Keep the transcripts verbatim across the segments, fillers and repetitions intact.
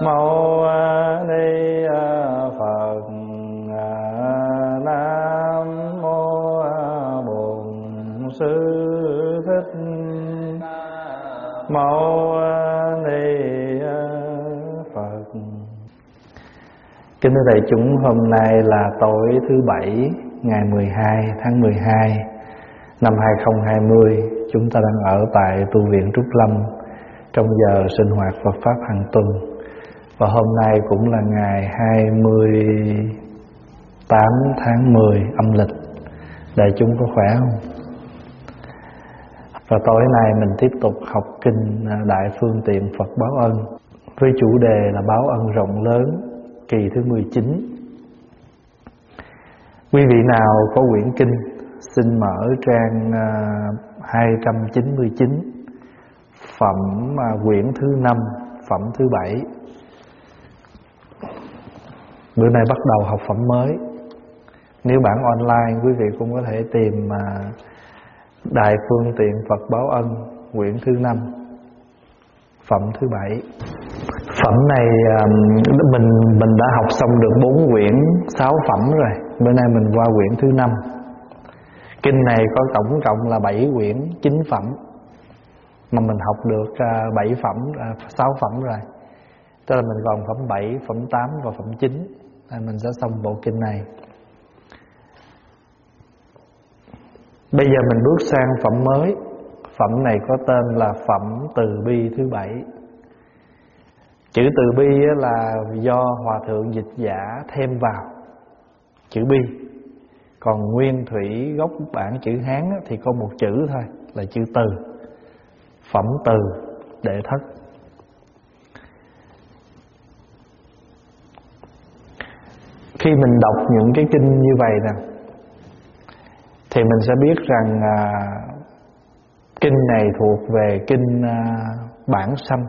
Mâu Ni Phật. Nam mô Bổn Sư Thích Mâu Ni Phật. Kính thưa đại chúng, hôm nay là tối thứ Bảy, ngày mười hai tháng mười hai năm hai không hai không. Chúng ta đang ở tại tu viện Trúc Lâm trong giờ sinh hoạt Phật Pháp hàng tuần. Và hôm nay cũng là ngày hai mươi tám tháng mười âm lịch. Đại chúng có khỏe không? Và tối nay mình tiếp tục học kinh Đại Phương Tiện Phật Báo Ân với chủ đề là Báo Ân Rộng Lớn, kỳ thứ mười chín. Quý vị nào có quyển kinh xin mở trang hai trăm chín mươi chín, phẩm quyển thứ năm, phẩm thứ bảy. Bữa nay bắt đầu học phẩm mới. Nếu bạn online, quý vị cũng có thể tìm Đại Phương Tiện Phật Báo Ân quyển thứ năm, phẩm thứ bảy. Phẩm này mình mình đã học xong được bốn quyển sáu phẩm rồi. Bữa nay mình qua quyển thứ năm. Kinh này có tổng cộng là bảy quyển chín phẩm, mà mình học được bảy phẩm, sáu phẩm rồi. Tức là mình còn phẩm bảy, phẩm tám và phẩm chín. Mình sẽ xong bộ kinh này. Bây giờ mình bước sang phẩm mới. Phẩm này có tên là phẩm Từ Bi thứ bảy. Chữ Từ Bi là do Hòa Thượng dịch giả thêm vào chữ Bi. Còn nguyên thủy gốc bản chữ Hán thì có một chữ thôi, là chữ Từ. Phẩm Từ Đệ Thất. Khi mình đọc những cái kinh như vậy nè, thì mình sẽ biết rằng à, kinh này thuộc về kinh à, bản sanh.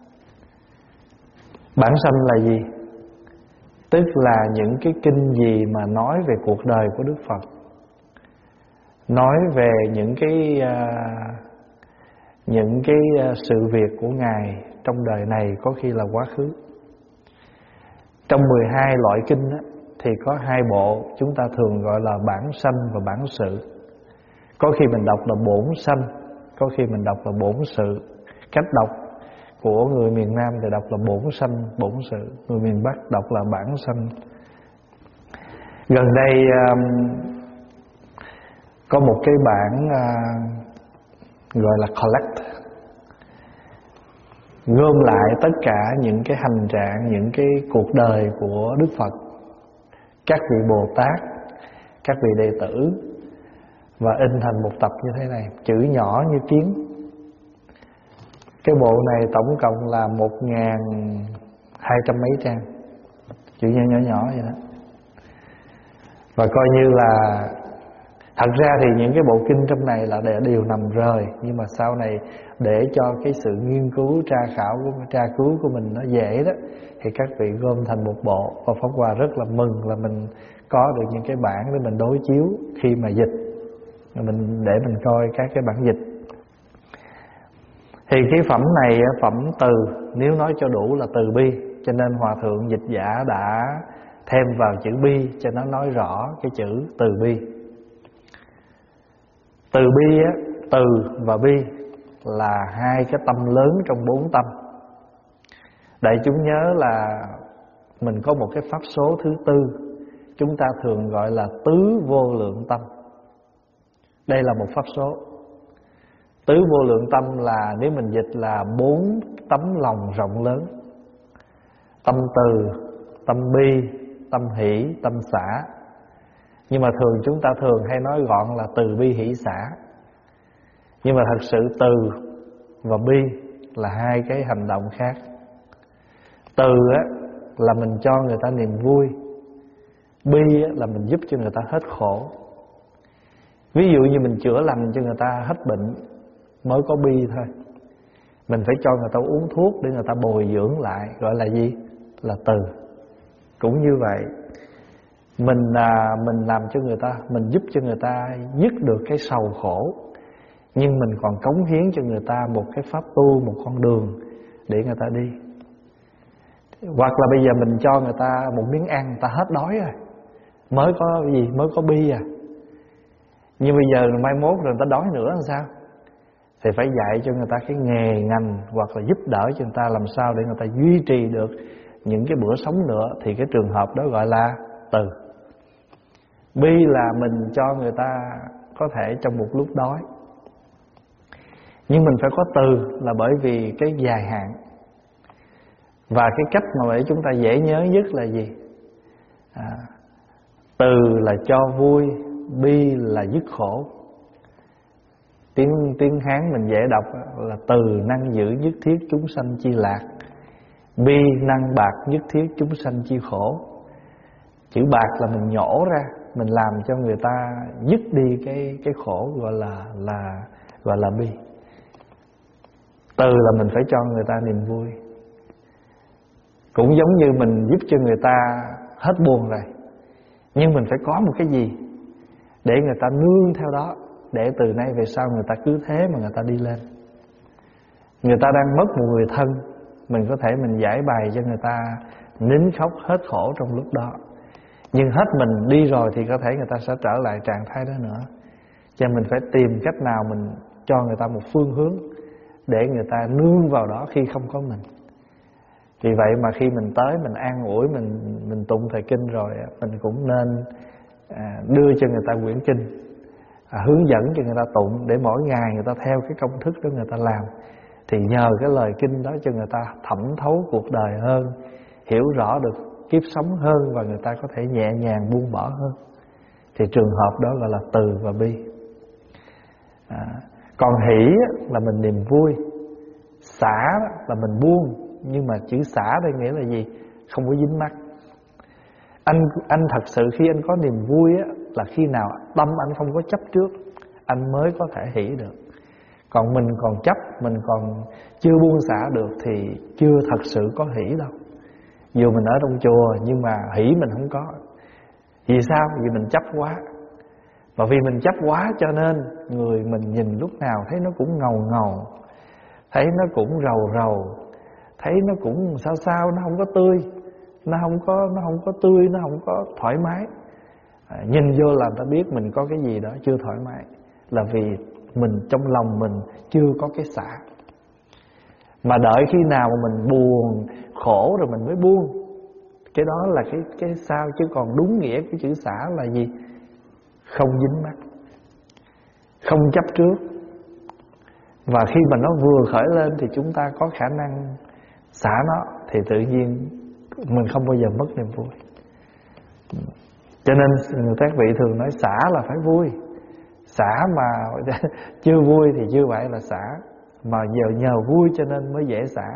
Bản sanh là gì? Tức là những cái kinh gì mà nói về cuộc đời của Đức Phật, nói về những cái à, những cái sự việc của Ngài trong đời này, có khi là quá khứ. Trong mười hai loại kinh á, thì có hai bộ chúng ta thường gọi là bản sanh và bản sự. Có khi mình đọc là bổn sanh, có khi mình đọc là bổn sự. Cách đọc của người miền Nam thì đọc là bổn sanh, bổn sự. Người miền Bắc đọc là bản sanh. Gần đây um, có một cái bản uh, gọi là collect, gom lại tất cả những cái hành trạng, những cái cuộc đời của Đức Phật, các vị Bồ Tát, các vị đệ tử, và in thành một tập như thế này, chữ nhỏ như kiến. Cái bộ này tổng cộng là một ngàn hai trăm mấy trang, chữ nhỏ nhỏ nhỏ vậy đó. Và coi như là, thật ra thì những cái bộ kinh trong này là đều nằm rời, nhưng mà sau này để cho cái sự nghiên cứu, tra khảo của tra cứu của mình nó dễ đó, thì các vị gom thành một bộ. Và Pháp Hòa rất là mừng là mình có được những cái bản để mình đối chiếu khi mà dịch, mình để mình coi các cái bản dịch. Thì cái phẩm này, phẩm từ, nếu nói cho đủ là từ bi, cho nên Hòa Thượng dịch giả đã thêm vào chữ bi cho nó nói rõ cái chữ từ bi. Từ bi á, từ và bi là hai cái tâm lớn trong bốn tâm. Đại chúng nhớ là mình có một cái pháp số thứ tư, chúng ta thường gọi là tứ vô lượng tâm. Đây là một pháp số. Tứ vô lượng tâm là, nếu mình dịch là bốn tấm lòng rộng lớn. Tâm từ, tâm bi, tâm hỷ, tâm xả. Nhưng mà thường chúng ta thường hay nói gọn là từ bi hỷ xả. Nhưng mà thật sự từ và bi là hai cái hành động khác. Từ á, là mình cho người ta niềm vui. Bi á, là mình giúp cho người ta hết khổ. Ví dụ như mình chữa lành cho người ta hết bệnh mới có bi thôi. Mình phải cho người ta uống thuốc để người ta bồi dưỡng lại, gọi là gì? Là từ. Cũng như vậy, Mình à, mình làm cho người ta, mình giúp cho người ta dứt được cái sầu khổ, nhưng mình còn cống hiến cho người ta một cái pháp tu, một con đường để người ta đi. Hoặc là bây giờ mình cho người ta một miếng ăn, người ta hết đói rồi, mới có gì, mới có bi à. Nhưng bây giờ mai mốt rồi người ta đói nữa làm sao? Thì phải dạy cho người ta cái nghề ngành, hoặc là giúp đỡ cho người ta làm sao để người ta duy trì được những cái bữa sống nữa. Thì cái trường hợp đó gọi là từ. Bi là mình cho người ta có thể trong một lúc đói, nhưng mình phải có từ là bởi vì cái dài hạn. Và cái cách mà để chúng ta dễ nhớ nhất là gì? À, từ là cho vui, bi là dứt khổ. Tiếng tiếng Hán mình dễ đọc là từ năng giữ nhất thiết chúng sanh chi lạc, bi năng bạc nhất thiết chúng sanh chi khổ. Chữ bạc là mình nhổ ra, mình làm cho người ta dứt đi cái cái khổ, gọi là là gọi là bi. Từ là mình phải cho người ta niềm vui. Cũng giống như mình giúp cho người ta hết buồn rồi, nhưng mình phải có một cái gì để người ta nương theo đó, để từ nay về sau người ta cứ thế mà người ta đi lên. Người ta đang mất một người thân, mình có thể mình giải bày cho người ta nín khóc hết khổ trong lúc đó. Nhưng hết mình đi rồi thì có thể người ta sẽ trở lại trạng thái đó nữa. Cho nên mình phải tìm cách nào mình cho người ta một phương hướng để người ta nương vào đó khi không có mình. Vì vậy mà khi mình tới mình an ủi, mình mình tụng thời kinh rồi, mình cũng nên à, đưa cho người ta quyển kinh, à, hướng dẫn cho người ta tụng, để mỗi ngày người ta theo cái công thức đó người ta làm. Thì nhờ cái lời kinh đó cho người ta thẩm thấu cuộc đời hơn, hiểu rõ được kiếp sống hơn, và người ta có thể nhẹ nhàng buông bỏ hơn. Thì trường hợp đó gọi là từ và bi. à, Còn hỷ là mình niềm vui, xả là mình buông. Nhưng mà chữ xả đây nghĩa là gì? Không có dính mắc. Anh anh thật sự khi anh có niềm vui á, là khi nào tâm anh không có chấp trước, anh mới có thể hỷ được. Còn mình còn chấp, mình còn chưa buông xả được thì chưa thật sự có hỷ đâu. Dù mình ở trong chùa nhưng mà hỷ mình không có. Vì sao? Vì mình chấp quá. Và vì mình chấp quá cho nên người mình nhìn lúc nào thấy nó cũng ngầu ngầu, thấy nó cũng rầu rầu, thấy nó cũng sao sao, nó không có tươi, nó không có nó không có tươi, nó không có thoải mái. À, nhìn vô là ta biết mình có cái gì đó chưa thoải mái, là vì mình trong lòng mình chưa có cái xả. Mà đợi khi nào mà mình buồn, khổ rồi mình mới buông. Cái đó là cái cái sao, chứ còn đúng nghĩa của chữ xả là gì? Không dính mắc, không chấp trước. Và khi mà nó vừa khởi lên thì chúng ta có khả năng xả nó, thì tự nhiên mình không bao giờ mất niềm vui. Cho nên các vị thường nói xả là phải vui. Xả mà chưa vui thì chưa phải là xả, mà giờ nhờ vui cho nên mới dễ xả.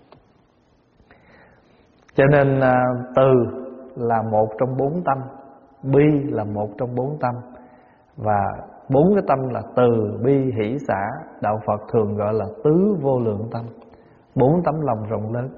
Cho nên từ là một trong bốn tâm, bi là một trong bốn tâm, và bốn cái tâm là từ, bi, hỷ, xả, đạo Phật thường gọi là tứ vô lượng tâm, bốn tấm lòng rộng lớn.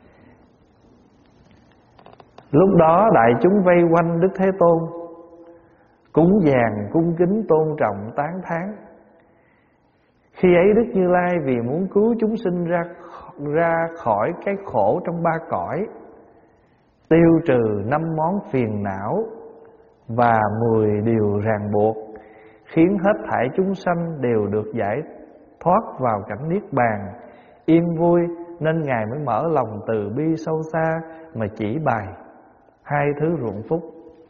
Lúc đó đại chúng vây quanh Đức Thế Tôn, cúng dường cung kính tôn trọng tán thán. Khi ấy Đức Như Lai vì muốn cứu chúng sinh ra ra khỏi cái khổ trong ba cõi, tiêu trừ năm món phiền não và mười điều ràng buộc, khiến hết thảy chúng sanh đều được giải thoát vào cảnh niết bàn yên vui, nên Ngài mới mở lòng từ bi sâu xa mà chỉ bài hai thứ ruộng phúc.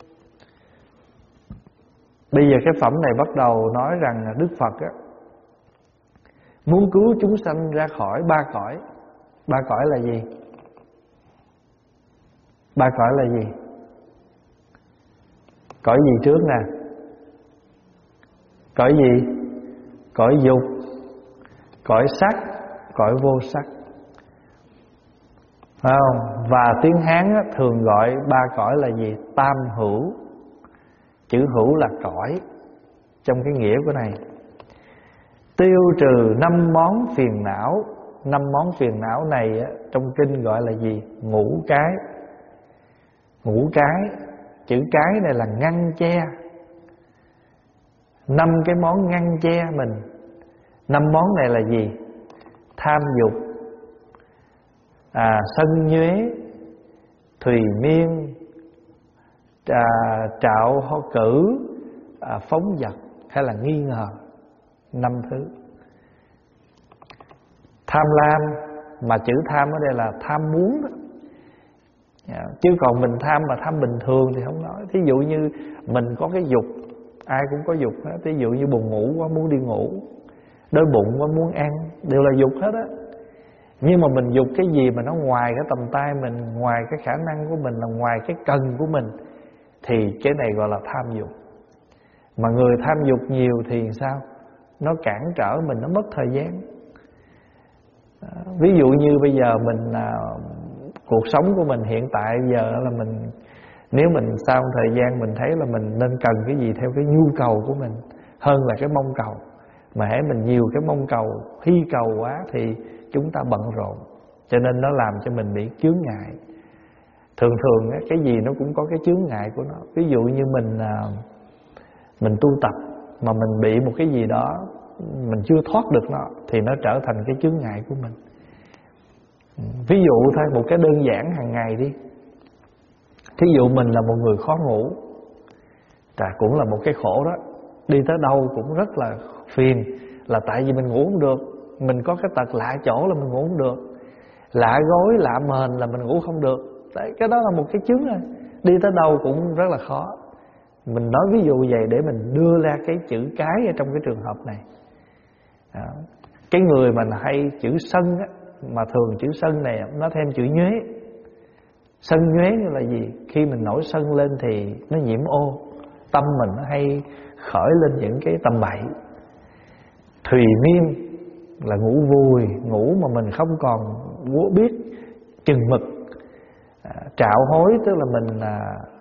Bây giờ cái phẩm này bắt đầu nói rằng là Đức Phật á, muốn cứu chúng sanh ra khỏi ba cõi. Ba cõi là gì? Ba cõi là gì? Cõi gì trước nè? Cõi gì? Cõi dục, cõi sắc, cõi vô sắc. Phải không? Và tiếng Hán á, thường gọi ba cõi là gì? Tam hữu. Chữ hữu là cõi trong cái nghĩa của này. Tiêu trừ năm món phiền não. Năm món phiền não này á, trong kinh gọi là gì? Ngũ cái. Ngũ cái. Chữ cái này là ngăn che. Năm cái món ngăn che mình. Năm món này là gì? Tham dục, à, sân nhuế, thùy miên, à, trạo ho cử, à, phóng dật hay là nghi ngờ. Năm thứ. Tham lam, mà chữ tham ở đây là tham muốn đó. À, chứ còn mình tham mà tham bình thường thì không nói. Thí dụ như mình có cái dục, ai cũng có dục hết. Thí dụ như buồn ngủ quá muốn đi ngủ, đói bụng quá muốn ăn, đều là dục hết á. Nhưng mà mình dục cái gì mà nó ngoài cái tầm tay mình, ngoài cái khả năng của mình, là ngoài cái cần của mình, thì cái này gọi là tham dục. Mà người tham dục nhiều thì sao? Nó cản trở mình, nó mất thời gian. À, ví dụ như bây giờ mình à, cuộc sống của mình hiện tại giờ là mình, nếu mình sau một thời gian mình thấy là mình nên cần cái gì theo cái nhu cầu của mình hơn là cái mong cầu. Mà hễ mình nhiều cái mong cầu, hy cầu quá thì chúng ta bận rộn, cho nên nó làm cho mình bị chướng ngại. Thường thường cái gì nó cũng có cái chướng ngại của nó. Ví dụ như mình mình tu tập mà mình bị một cái gì đó mình chưa thoát được nó, thì nó trở thành cái chướng ngại của mình. Ví dụ thôi, một cái đơn giản hàng ngày đi. Thí dụ mình là một người khó ngủ, Chà, cũng là một cái khổ đó. Đi tới đâu cũng rất là phiền, là tại vì mình ngủ không được. Mình có cái tật lạ chỗ là mình ngủ không được, lạ gối, lạ mền là mình ngủ không được. Đấy, cái đó là một cái chứng rồi. Đi tới đâu cũng rất là khó. Mình nói ví dụ vậy để mình đưa ra cái chữ cái ở trong cái trường hợp này. Đó. Cái người mà hay chữ sân á, mà thường chữ sân này nó thêm chữ nhuế. Sân nhuế như là gì? Khi mình nổi sân lên thì nó nhiễm ô, tâm mình nó hay khởi lên những cái tầm bậy. Thùy miên là ngủ vùi, ngủ mà mình không còn biết chừng mực. à, Trạo hối tức là mình à,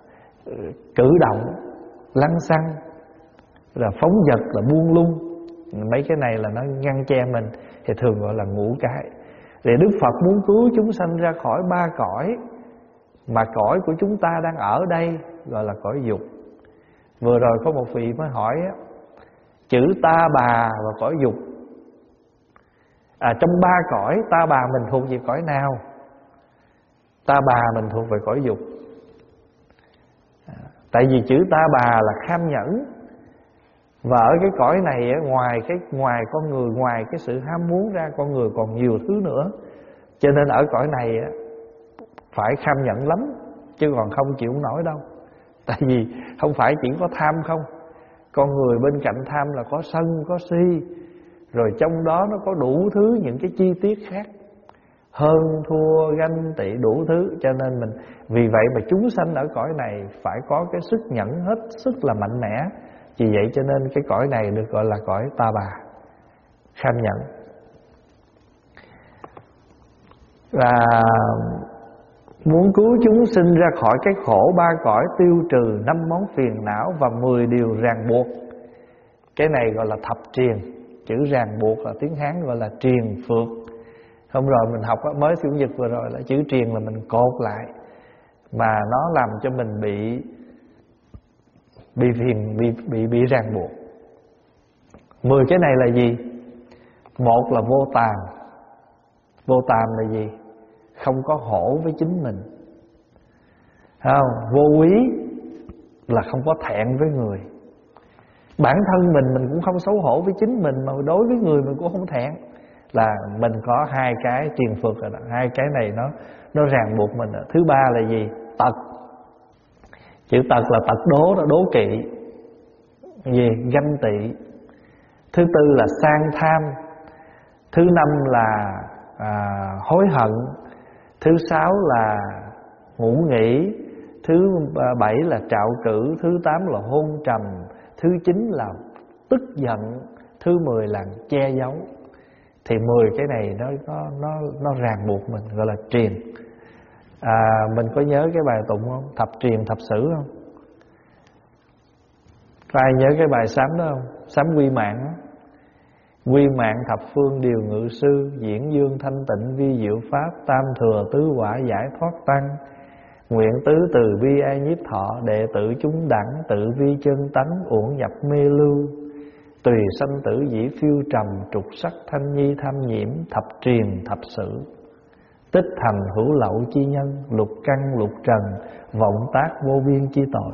cử động lăng xăng, là phóng dật là buông lung. Mấy cái này là nó ngăn che mình, thì thường gọi là ngũ cái. Để Đức Phật muốn cứu chúng sanh ra khỏi ba cõi, mà cõi của chúng ta đang ở đây gọi là cõi dục. Vừa rồi có một vị mới hỏi á, chữ ta bà và cõi dục, à, trong ba cõi ta bà mình thuộc về cõi nào? Ta bà mình thuộc về cõi dục. à, Tại vì chữ ta bà là kham nhẫn. Và ở cái cõi này á, ngoài cái ngoài con người, ngoài cái sự ham muốn ra, con người còn nhiều thứ nữa. Cho nên ở cõi này á, phải kham nhẫn lắm, chứ còn không chịu nổi đâu. Tại vì không phải chỉ có tham không. Con người bên cạnh tham là có sân, có si, rồi trong đó nó có đủ thứ những cái chi tiết khác, hơn thua, ganh tị, đủ thứ. Cho nên mình, vì vậy mà chúng sanh ở cõi này phải có cái sức nhẫn hết sức là mạnh mẽ. Vì vậy cho nên cái cõi này được gọi là cõi ta bà, kham nhẫn. Và muốn cứu chúng sinh ra khỏi cái khổ ba cõi, tiêu trừ năm món phiền não và mười điều ràng buộc. Cái này gọi là thập triền. Chữ ràng buộc là tiếng Hán gọi là triền phược. Hôm rồi mình học mới Chủ nhật vừa rồi là chữ triền là mình cột lại, mà nó làm cho mình bị bị phiền, bị bị bị ràng buộc. Mười cái này là gì? Một là vô tàm. Vô tàm là gì? Không có hổ với chính mình. Không, vô quý là không có thẹn với người. Bản thân mình mình cũng không xấu hổ với chính mình, mà đối với người mình cũng không thẹn. Là mình có hai cái triền phược rồi đó. Hai cái này nó nó ràng buộc mình. Thứ ba là gì? Tật. Chữ tật là tật đố đó, đố kỵ. Gì? Ganh tị. Thứ tư là sang tham. Thứ năm là à, hối hận. Thứ sáu là ngủ nghỉ. Thứ bảy là trạo cử. Thứ tám là hôn trầm. Thứ chín là tức giận. Thứ mười là che giấu. Thì mười cái này nó nó nó nó ràng buộc mình, gọi là triền. À, mình có nhớ cái bài tụng không? Thập triền thập sử không? Có ai nhớ cái bài sám đó không? Sám Quy Mạng đó. Quy mạng thập phương điều ngự sư, diễn dương thanh tịnh vi diệu pháp, tam thừa tứ quả giải thoát tăng. Nguyện tứ từ bi ai nhiếp thọ, đệ tử chúng đẳng tự vi chân tánh, uổng nhập mê lưu. Tùy sanh tử dĩ phiêu trầm, trục sắc thanh nhi tham nhiễm, thập triền thập sử. tích thành hữu lậu chi nhân, lục căn lục trần, vọng tác vô biên chi tội.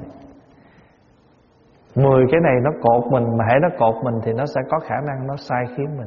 Mười cái này nó cột mình, mà hễ nó cột mình thì nó sẽ có khả năng nó sai khiến mình.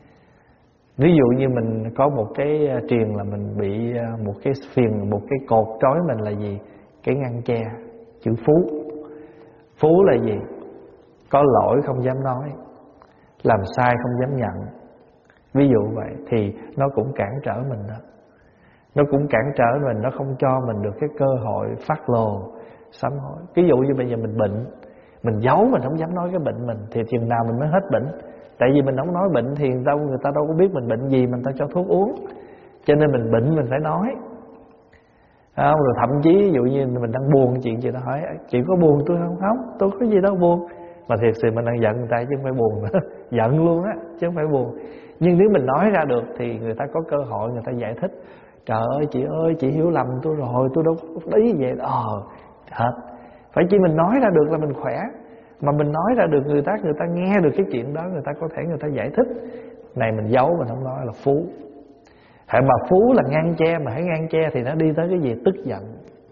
Ví dụ như mình có một cái triền là mình bị một cái phiền, một cái cột trói mình là gì? Cái ngăn che, chữ phú. Phú là gì? Có lỗi không dám nói, làm sai không dám nhận. Ví dụ vậy thì nó cũng cản trở mình đó. Nó cũng cản trở mình, nó không cho mình được cái cơ hội phát lồ, sám hối. Ví dụ như bây giờ mình bệnh, mình giấu, mình không dám nói cái bệnh mình, thì chừng nào mình mới hết bệnh. Tại vì mình không nói bệnh thì đâu, người ta đâu có biết mình bệnh gì, mình ta cho thuốc uống. Cho nên mình bệnh mình phải nói. Không, rồi thậm chí ví dụ như mình đang buồn chuyện gì đó, hỏi chị có buồn tôi không? Không, tôi có gì đâu buồn. Mà thiệt sự mình đang giận người ta chứ không phải buồn nữa. Giận luôn á, chứ không phải buồn. Nhưng nếu mình nói ra được thì người ta có cơ hội, người ta giải thích. Trời ơi chị ơi, chị hiểu lầm tôi rồi, tôi đâu có ý vậy. Ờ, hết. Phải chỉ mình nói ra được là mình khỏe. Mà mình nói ra được, người ta người ta nghe được cái chuyện đó, người ta có thể người ta giải thích. Này mình giấu, mình không nói là phú. Hãy mà phú là ngăn che, mà hãy ngăn che thì nó đi tới cái gì? Tức giận.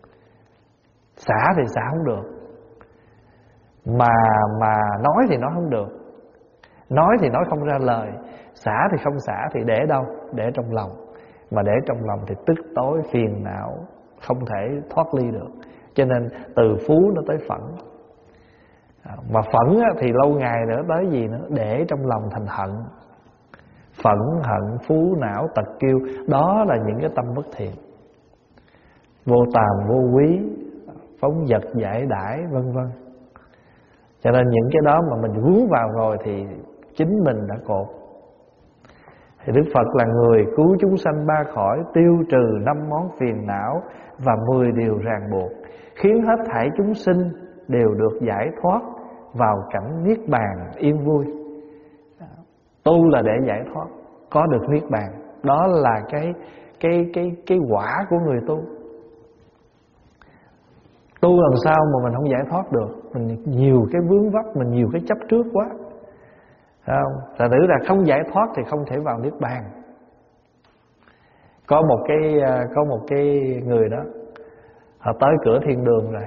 Xả thì xả không được, Mà mà nói thì nói không được. Nói thì nói không ra lời. Xả thì không xả, thì để đâu? Để trong lòng. Mà để trong lòng thì tức tối, phiền não, không thể thoát ly được. Cho nên từ phú nó tới phẫn. Mà phẫn thì lâu ngày nữa tới gì nữa? Để trong lòng thành hận. Phẫn, hận, phú, não, tật kiêu, đó là những cái tâm bất thiện. Vô tàm, vô quý, phóng dật, giải đãi, vân vân. Cho nên những cái đó mà mình vướng vào rồi thì chính mình đã cột. Thì Đức Phật là người cứu chúng sanh ba khỏi, tiêu trừ năm món phiền não và mười điều ràng buộc, khiến hết thảy chúng sinh đều được giải thoát vào cảnh niết bàn yên vui. Tu là để giải thoát, có được niết bàn. Đó là cái cái cái cái quả của người tu. Tu làm sao mà mình không giải thoát được? Mình nhiều cái vướng vấp, mình nhiều cái chấp trước quá. Không, thật tử là không giải thoát thì không thể vào niết bàn. Có một cái có một cái người đó, họ tới cửa thiên đường rồi.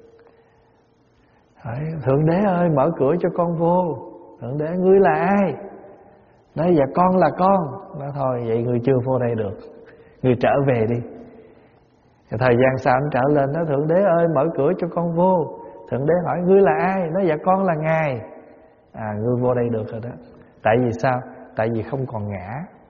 Hỏi, Thượng Đế ơi, mở cửa cho con vô. Thượng Đế, ngươi là ai? Nói dạ con là con. Nói thôi vậy ngươi chưa vô đây được, ngươi trở về đi. Thời gian sau anh trở lên, nói Thượng Đế ơi, mở cửa cho con vô. Thượng Đế hỏi ngươi là ai? Nói dạ con là Ngài. À, ngươi vô đây được rồi đó. Tại vì sao? Tại vì không còn ngã.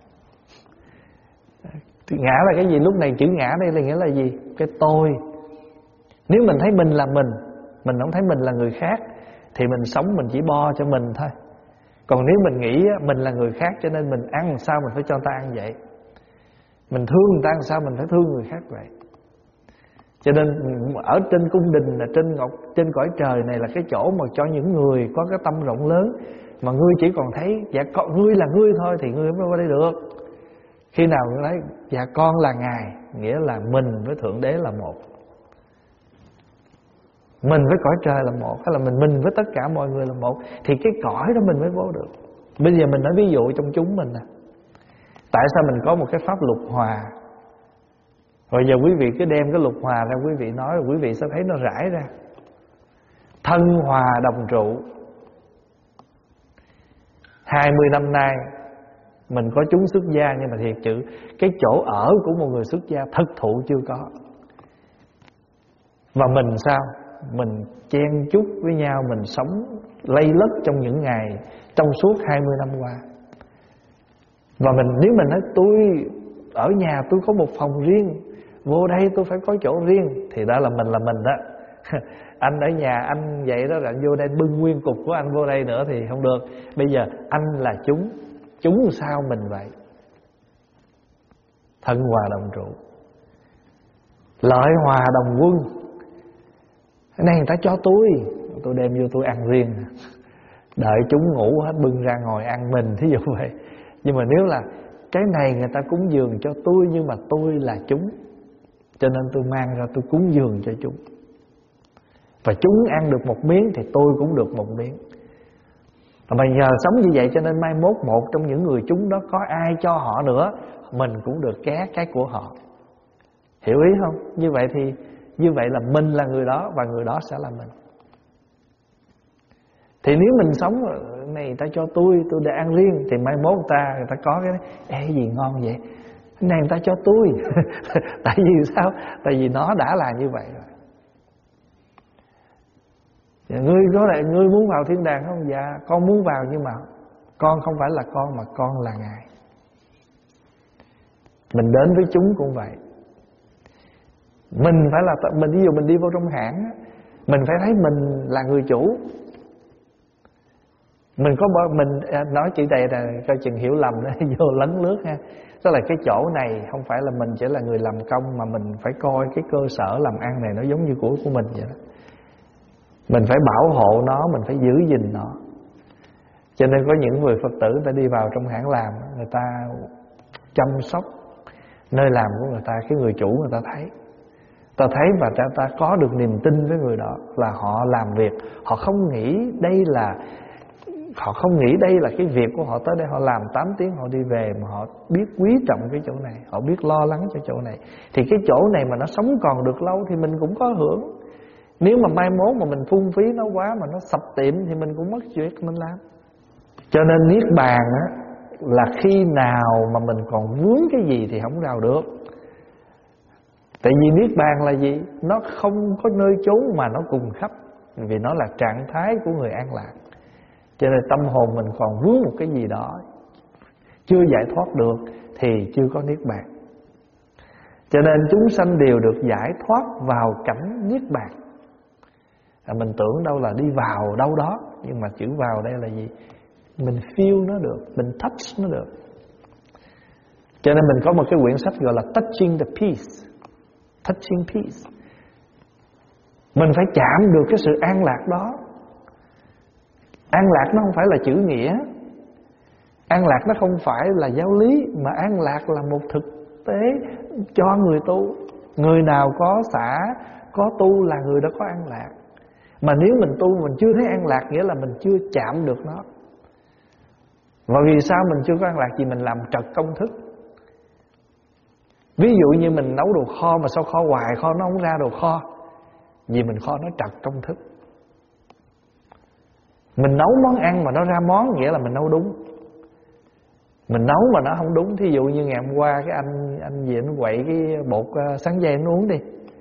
Ngã là cái gì? Lúc này chữ ngã đây là nghĩa là gì? Cái tôi. Nếu mình thấy mình là mình, mình không thấy mình là người khác, thì mình sống mình chỉ bo cho mình thôi. Còn nếu mình nghĩ mình là người khác, cho nên mình ăn làm sao mình phải cho người ta ăn vậy. Mình thương người ta làm sao mình phải thương người khác vậy. Cho nên ở trên cung đình, là trên ngọc, trên cõi trời này là cái chỗ mà cho những người có cái tâm rộng lớn. Mà ngươi chỉ còn thấy dạ con, ngươi là ngươi thôi thì ngươi mới qua đây được. Khi nào ngươi thấy dạ con là Ngài, nghĩa là mình với Thượng Đế là một, mình với cõi trời là một, hay là mình mình với tất cả mọi người là một, thì cái cõi đó mình mới vô được. Bây giờ mình nói ví dụ trong chúng mình nè, tại sao mình có một cái pháp lục hòa? Rồi giờ quý vị cứ đem cái lục hòa ra, quý vị nói, quý vị sẽ thấy nó rải ra. Thân hòa đồng trụ. Hai mươi năm nay mình có chúng xuất gia, nhưng mà thiệt chữ cái chỗ ở của một người xuất gia thực thụ chưa có. Và mình sao? Mình chen chúc với nhau, mình sống lây lất trong những ngày, trong suốt hai mươi năm qua. Và mình nếu mình nói tôi ở nhà tôi có một phòng riêng, vô đây tôi phải có chỗ riêng, thì đó là mình là mình đó. Anh ở nhà anh vậy đó, anh vô đây bưng nguyên cục của anh vô đây nữa thì không được. Bây giờ anh là chúng, chúng sao mình vậy? Thân hòa đồng trụ, lợi hòa đồng quân. Cái này người ta cho tôi, tôi đem vô tôi ăn riêng, đợi chúng ngủ hết bưng ra ngồi ăn mình, thí dụ vậy. Nhưng mà nếu là cái này người ta cúng dường cho tôi, nhưng mà tôi là chúng, cho nên tôi mang ra tôi cúng dường cho chúng. Và chúng ăn được một miếng thì tôi cũng được một miếng. Mà nhờ sống như vậy cho nên mai mốt một trong những người chúng đó có ai cho họ nữa, mình cũng được ké cái của họ. Hiểu ý không? Như vậy thì như vậy là mình là người đó và người đó sẽ là mình. Thì nếu mình sống này người ta cho tôi, tôi để ăn riêng, thì mai mốt người ta người ta có cái ê gì ngon vậy, cái này người ta cho tôi. Tại vì sao? Tại vì nó đã là như vậy rồi. Ngươi có lại ngươi muốn vào thiên đàng không? Dạ con muốn vào, nhưng mà con không phải là con mà con là Ngài. Mình đến với chúng cũng vậy. Mình phải là mình, ví dụ mình đi vô trong hãng, mình phải thấy mình là người chủ. Mình có mình nói chữ này là coi chừng hiểu lầm đó, vô lấn lướt ha. Tức là cái chỗ này không phải là mình chỉ là người làm công, mà mình phải coi cái cơ sở làm ăn này nó giống như của của mình vậy đó. Mình phải bảo hộ nó, mình phải giữ gìn nó. Cho nên có những người Phật tử người ta đi vào trong hãng làm, người ta chăm sóc nơi làm của người ta, cái người chủ người ta thấy. Ta thấy và ta, ta có được niềm tin với người đó là họ làm việc. Họ không nghĩ đây là Họ không nghĩ đây là cái việc của họ, tới đây họ làm tám tiếng họ đi về, mà họ biết quý trọng cái chỗ này, họ biết lo lắng cho chỗ này. Thì cái chỗ này mà nó sống còn được lâu thì mình cũng có hưởng. Nếu mà mai mốt mà mình phung phí nó quá mà nó sập tiệm thì mình cũng mất chuyện mình làm. Cho nên niết bàn á, là khi nào mà mình còn vướng cái gì thì không vào được. Tại vì niết bàn là gì? Nó không có nơi chốn mà nó cùng khắp, vì nó là trạng thái của người an lạc. Cho nên tâm hồn mình còn vướng một cái gì đó, chưa giải thoát được thì chưa có niết bàn. Cho nên chúng sanh đều được giải thoát vào cảnh niết bàn. À, mình tưởng đâu là đi vào đâu đó, nhưng mà chữ vào đây là gì? Mình feel nó được, mình touch nó được. Cho nên mình có một cái quyển sách gọi là Touching the Peace. Touching Peace. Mình phải chạm được cái sự an lạc đó. An lạc nó không phải là chữ nghĩa, an lạc nó không phải là giáo lý, mà an lạc là một thực tế cho người tu. Người nào có xả, có tu là người đó có an lạc. Mà nếu mình tu mình chưa thấy an lạc, nghĩa là mình chưa chạm được nó. Và vì sao mình chưa có an lạc? Vì mình làm trật công thức. Ví dụ như mình nấu đồ kho mà sao kho hoài, kho nó không ra đồ kho, vì mình kho nó trật công thức. Mình nấu món ăn mà nó ra món, nghĩa là mình nấu đúng. Mình nấu mà nó không đúng, thí dụ như ngày hôm qua cái anh anh gì nó quậy cái bột sắn dây nó uống đi.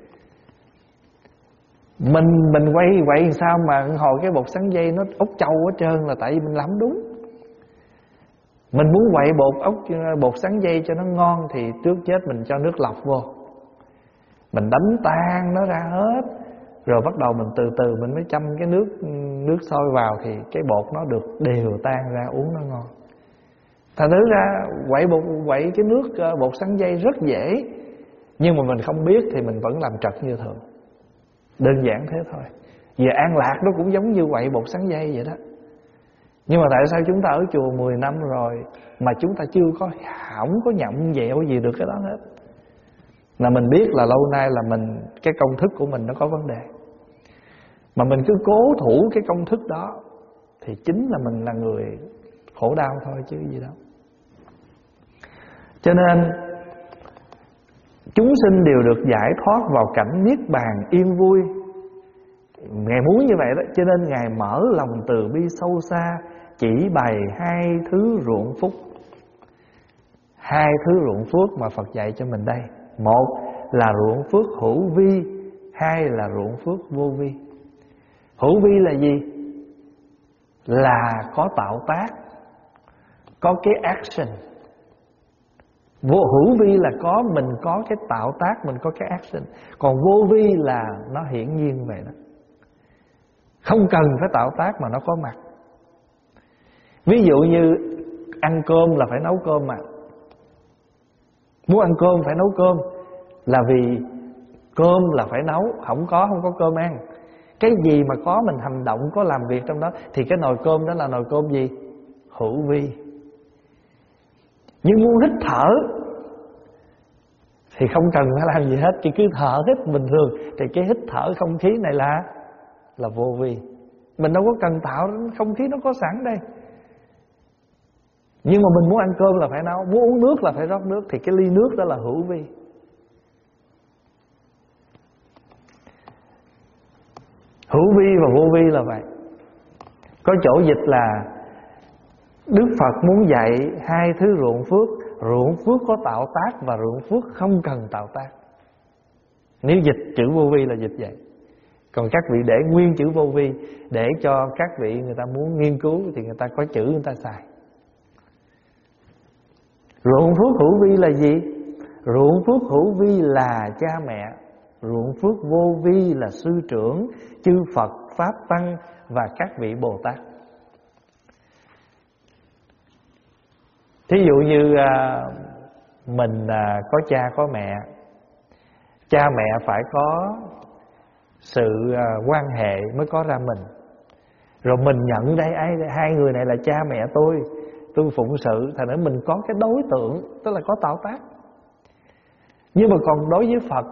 Mình mình quay quậy sao mà hồi cái bột sắn dây nó ốc trâu hết trơn, là tại vì mình làm đúng. Mình muốn quậy bột ốc bột sắn dây cho nó ngon thì trước chết mình cho nước lọc vô, mình đánh tan nó ra hết, rồi bắt đầu mình từ từ mình mới chăm cái nước nước sôi vào thì cái bột nó được đều tan ra, uống nó ngon. Thành thử ra quậy bột quậy cái nước bột sắn dây rất dễ, nhưng mà mình không biết thì mình vẫn làm trật như thường. Đơn giản thế thôi. Về an lạc nó cũng giống như quậy bột sắn dây vậy đó. Nhưng mà tại sao chúng ta ở chùa mười năm rồi mà chúng ta chưa có hỏng có nhậm dẹo gì được cái đó hết? Là mình biết là lâu nay là mình cái công thức của mình nó có vấn đề. Mà mình cứ cố thủ cái công thức đó thì chính là mình là người khổ đau thôi chứ gì đâu. Cho nên chúng sinh đều được giải thoát vào cảnh niết bàn yên vui. Ngài muốn như vậy đó, cho nên Ngài mở lòng từ bi sâu xa, chỉ bày hai thứ ruộng phúc. Hai thứ ruộng phước mà Phật dạy cho mình đây. Một là ruộng phước hữu vi, hai là ruộng phước vô vi. Hữu vi là gì? Là có tạo tác, có cái action. Vô hữu vi là có mình có cái tạo tác, mình có cái action. Còn vô vi là nó hiển nhiên vậy đó, không cần phải tạo tác mà nó có mặt. Ví dụ như ăn cơm là phải nấu cơm mà. Muốn ăn cơm phải nấu cơm, là vì cơm là phải nấu, không có không có cơm ăn. Cái gì mà có mình hành động, có làm việc trong đó, thì cái nồi cơm đó là nồi cơm gì? Hữu vi. Nhưng muốn hít thở thì không cần phải làm gì hết, chỉ cứ thở hít bình thường, thì cái hít thở không khí này là là vô vi. Mình đâu có cần tạo, không khí nó có sẵn đây. Nhưng mà mình muốn ăn cơm là phải nấu, muốn uống nước là phải rót nước, thì cái ly nước đó là hữu vi. Hữu vi và vô vi là vậy. Có chỗ dịch là Đức Phật muốn dạy hai thứ ruộng phước. Ruộng phước có tạo tác và ruộng phước không cần tạo tác. Nếu dịch chữ vô vi là dịch vậy. Còn các vị để nguyên chữ vô vi, để cho các vị người ta muốn nghiên cứu thì người ta có chữ người ta xài. Ruộng phước hữu vi là gì? Ruộng phước hữu vi là cha mẹ. Ruộng phước vô vi là sư trưởng, chư Phật, Pháp Tăng và các vị Bồ Tát. Thí dụ như à, mình à, có cha có mẹ. Cha mẹ phải có sự à, quan hệ mới có ra mình. Rồi mình nhận đây ai, hai người này là cha mẹ tôi, tôi phụng sự, thành ra mình có cái đối tượng, tức là có tạo tác. Nhưng mà còn đối với Phật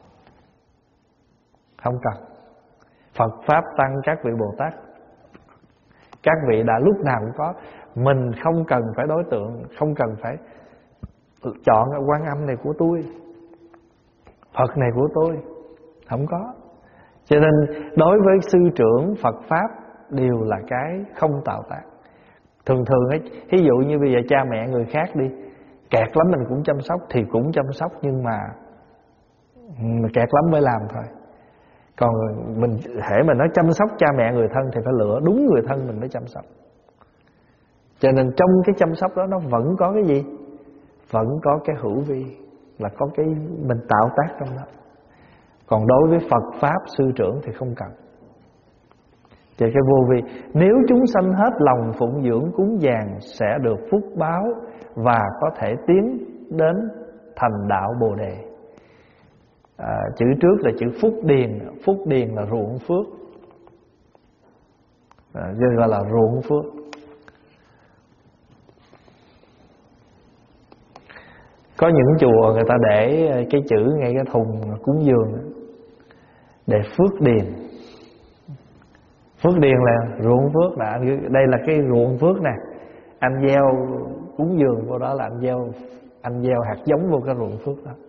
không cần. Phật, Pháp, Tăng, các vị Bồ Tát, các vị đã lúc nào cũng có. Mình không cần phải đối tượng, không cần phải chọn Quan Âm này của tôi, Phật này của tôi, không có. Cho nên đối với sư trưởng Phật Pháp đều là cái không tạo tác. Thường thường ấy, ví dụ như bây giờ cha mẹ người khác đi, kẹt lắm mình cũng chăm sóc thì cũng chăm sóc, nhưng mà kẹt lắm mới làm thôi. Còn mình hễ mà nói chăm sóc cha mẹ người thân thì phải lựa đúng người thân mình mới chăm sóc. Cho nên trong cái chăm sóc đó nó vẫn có cái gì? Vẫn có cái hữu vi, là có cái mình tạo tác trong đó. Còn đối với Phật Pháp sư trưởng thì không cần. Thì cái vô vi, nếu chúng sanh hết lòng phụng dưỡng cúng dường sẽ được phúc báo và có thể tiến đến thành đạo Bồ Đề. À, chữ trước là chữ phúc điền. Phúc điền là ruộng phước, à, gọi là ruộng phước. Có những chùa người ta để cái chữ ngay cái thùng cúng dường, để phước điền. Phước điền là ruộng phước, là đây là cái ruộng phước nè. Anh gieo cúng dường vô đó là anh gieo anh gieo hạt giống vô cái ruộng phước đó.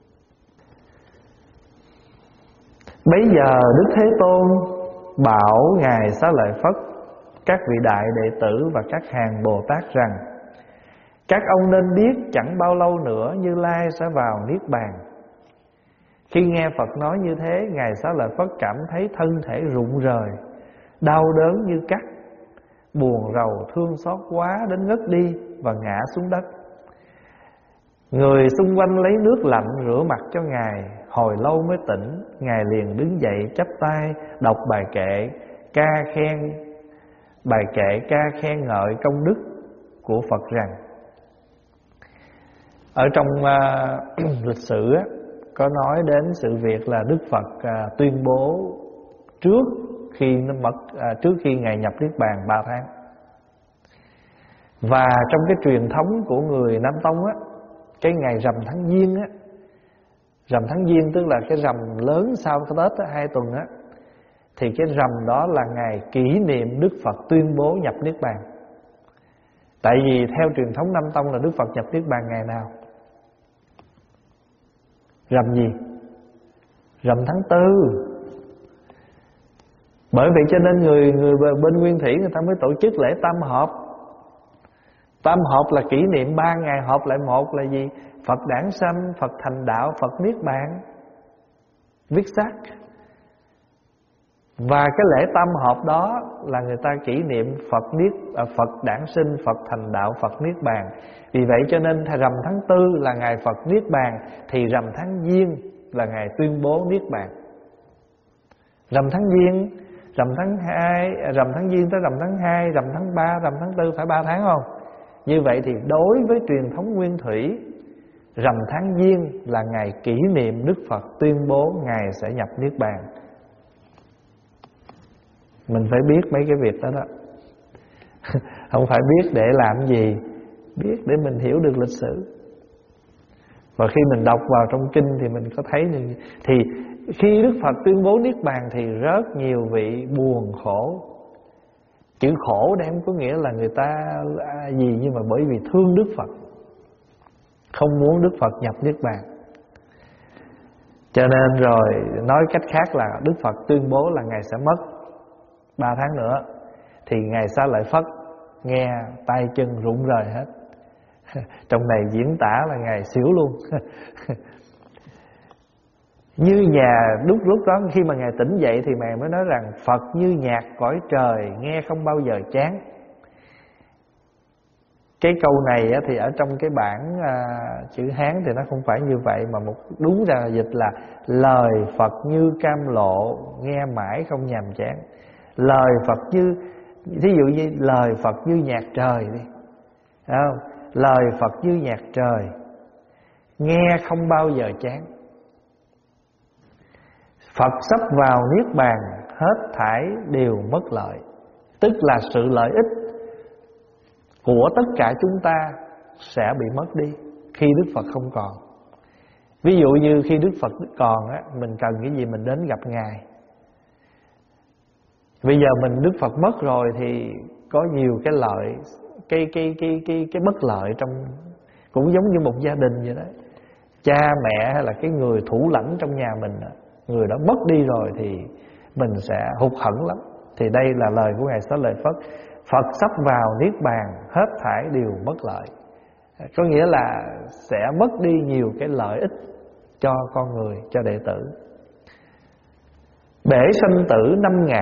Bấy giờ Đức Thế Tôn bảo Ngài Xá Lợi Phất, các vị đại đệ tử và các hàng Bồ Tát rằng: các ông nên biết chẳng bao lâu nữa Như Lai sẽ vào Niết Bàn. Khi nghe Phật nói như thế, Ngài Xá Lợi Phất cảm thấy thân thể rụng rời, đau đớn như cắt, buồn rầu thương xót quá đến ngất đi và ngã xuống đất. Người xung quanh lấy nước lạnh rửa mặt cho Ngài, hồi lâu mới tỉnh. Ngài liền đứng dậy chắp tay đọc bài kệ ca khen bài kệ ca khen ngợi công đức của Phật rằng: ở trong uh, lịch sử á, có nói đến sự việc là Đức Phật uh, tuyên bố trước khi nó mất uh, trước khi Ngài nhập Niết Bàn ba tháng. Và trong cái truyền thống của người Nam Tông á, cái ngày rằm tháng Giêng á, rằm tháng Giêng tức là cái rằm lớn sau cái Tết á, hai tuần á, thì cái rằm đó là ngày kỷ niệm Đức Phật tuyên bố nhập Niết Bàn. Tại vì theo truyền thống Nam Tông là Đức Phật nhập Niết Bàn ngày nào? Rằm gì? Rằm tháng Tư. Bởi vậy cho nên người người bên Nguyên Thủy người ta mới tổ chức lễ tam hợp. Tam hợp là kỷ niệm ba ngày hợp lại một là gì? Phật đản sanh, Phật thành đạo, Phật Niết Bàn. Viết sắc. Và cái lễ tam hợp đó là người ta kỷ niệm Phật Niết à, Phật đản sinh, Phật thành đạo, Phật Niết Bàn. Vì vậy cho nên rằm tháng Tư là ngày Phật Niết Bàn, thì rằm tháng Giêng là ngày tuyên bố Niết Bàn. Rằm tháng Giêng, rằm tháng hai, rằm tháng Giêng tới rằm tháng hai, rằm tháng ba, rằm tháng Tư phải ba tháng không? Như vậy thì đối với truyền thống Nguyên Thủy, rằm tháng Giêng là ngày kỷ niệm Đức Phật tuyên bố Ngài sẽ nhập Niết Bàn. Mình phải biết mấy cái việc đó đó. Không phải biết để làm gì, biết để mình hiểu được lịch sử. Và khi mình đọc vào trong kinh thì mình có thấy như, thì khi Đức Phật tuyên bố Niết Bàn thì rất nhiều vị buồn khổ. Chữ khổ đây không có nghĩa là người ta gì, nhưng mà bởi vì thương Đức Phật, không muốn Đức Phật nhập Niết Bàn. Cho nên rồi nói cách khác là Đức Phật tuyên bố là Ngài sẽ mất ba tháng nữa. Thì Ngài Xá Lợi Phất nghe tay chân rụng rời hết. Trong này diễn tả là Ngài xỉu luôn. Như nhà lúc lúc đó khi mà Ngài tỉnh dậy thì Ngài mới nói rằng Phật như nhạc cõi trời, nghe không bao giờ chán. Cái câu này thì ở trong cái bản à, chữ Hán thì nó không phải như vậy, mà một đúng ra dịch là lời Phật như cam lộ, nghe mãi không nhàm chán. Lời Phật như, thí dụ như lời Phật như nhạc trời đi, thấy không? Lời Phật như nhạc trời, nghe không bao giờ chán. Phật sắp vào Niết Bàn, hết thảy đều mất lợi. Tức là sự lợi ích của tất cả chúng ta sẽ bị mất đi khi Đức Phật không còn. Ví dụ như khi Đức Phật còn á, mình cần cái gì mình đến gặp Ngài. Bây giờ mình Đức Phật mất rồi thì có nhiều cái lợi, cái cái cái cái cái bất lợi trong, cũng giống như một gia đình vậy đó. Cha mẹ hay là cái người thủ lãnh trong nhà mình, người đã mất đi rồi thì mình sẽ hụt hẫng lắm. Thì đây là lời của Ngài Xá Lợi Phất. Phật sắp vào Niết Bàn, hết thảy đều mất lợi. Có nghĩa là sẽ mất đi nhiều cái lợi ích cho con người, cho đệ tử. Bể sanh tử năm ngã.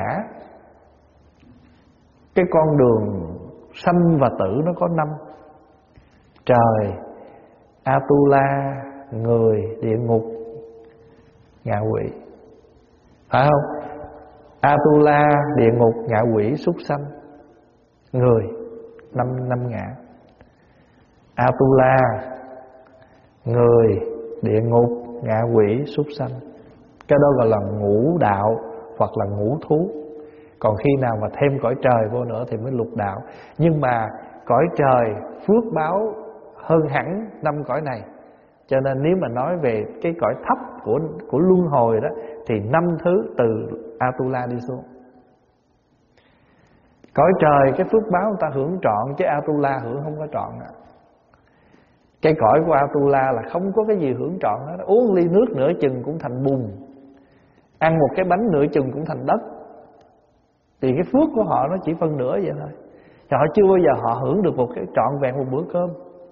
Cái con đường sanh và tử nó có năm: trời, Atula, người, địa ngục, ngạ quỷ. Phải không? Atula, địa ngục, ngạ quỷ, súc sanh. Người, năm, năm ngã. Atula, người, địa ngục, ngạ quỷ, súc sanh. Cái đó gọi là ngũ đạo hoặc là ngũ thú. Còn khi nào mà thêm cõi trời vô nữa thì mới lục đạo. Nhưng mà cõi trời phước báo hơn hẳn năm cõi này. Cho nên nếu mà nói về cái cõi thấp của, của luân hồi đó, thì năm thứ từ Atula đi xuống. Cõi trời cái phước báo người ta hưởng trọn, chứ Atula hưởng không có trọn. Cái cõi của Atula là không có cái gì hưởng trọn hết. Uống ly nước nửa chừng cũng thành bùn, ăn một cái bánh nửa chừng cũng thành đất. Thì cái phước của họ nó chỉ phân nửa vậy thôi. Thì họ chưa bao giờ họ hưởng được một cái trọn vẹn một bữa cơm.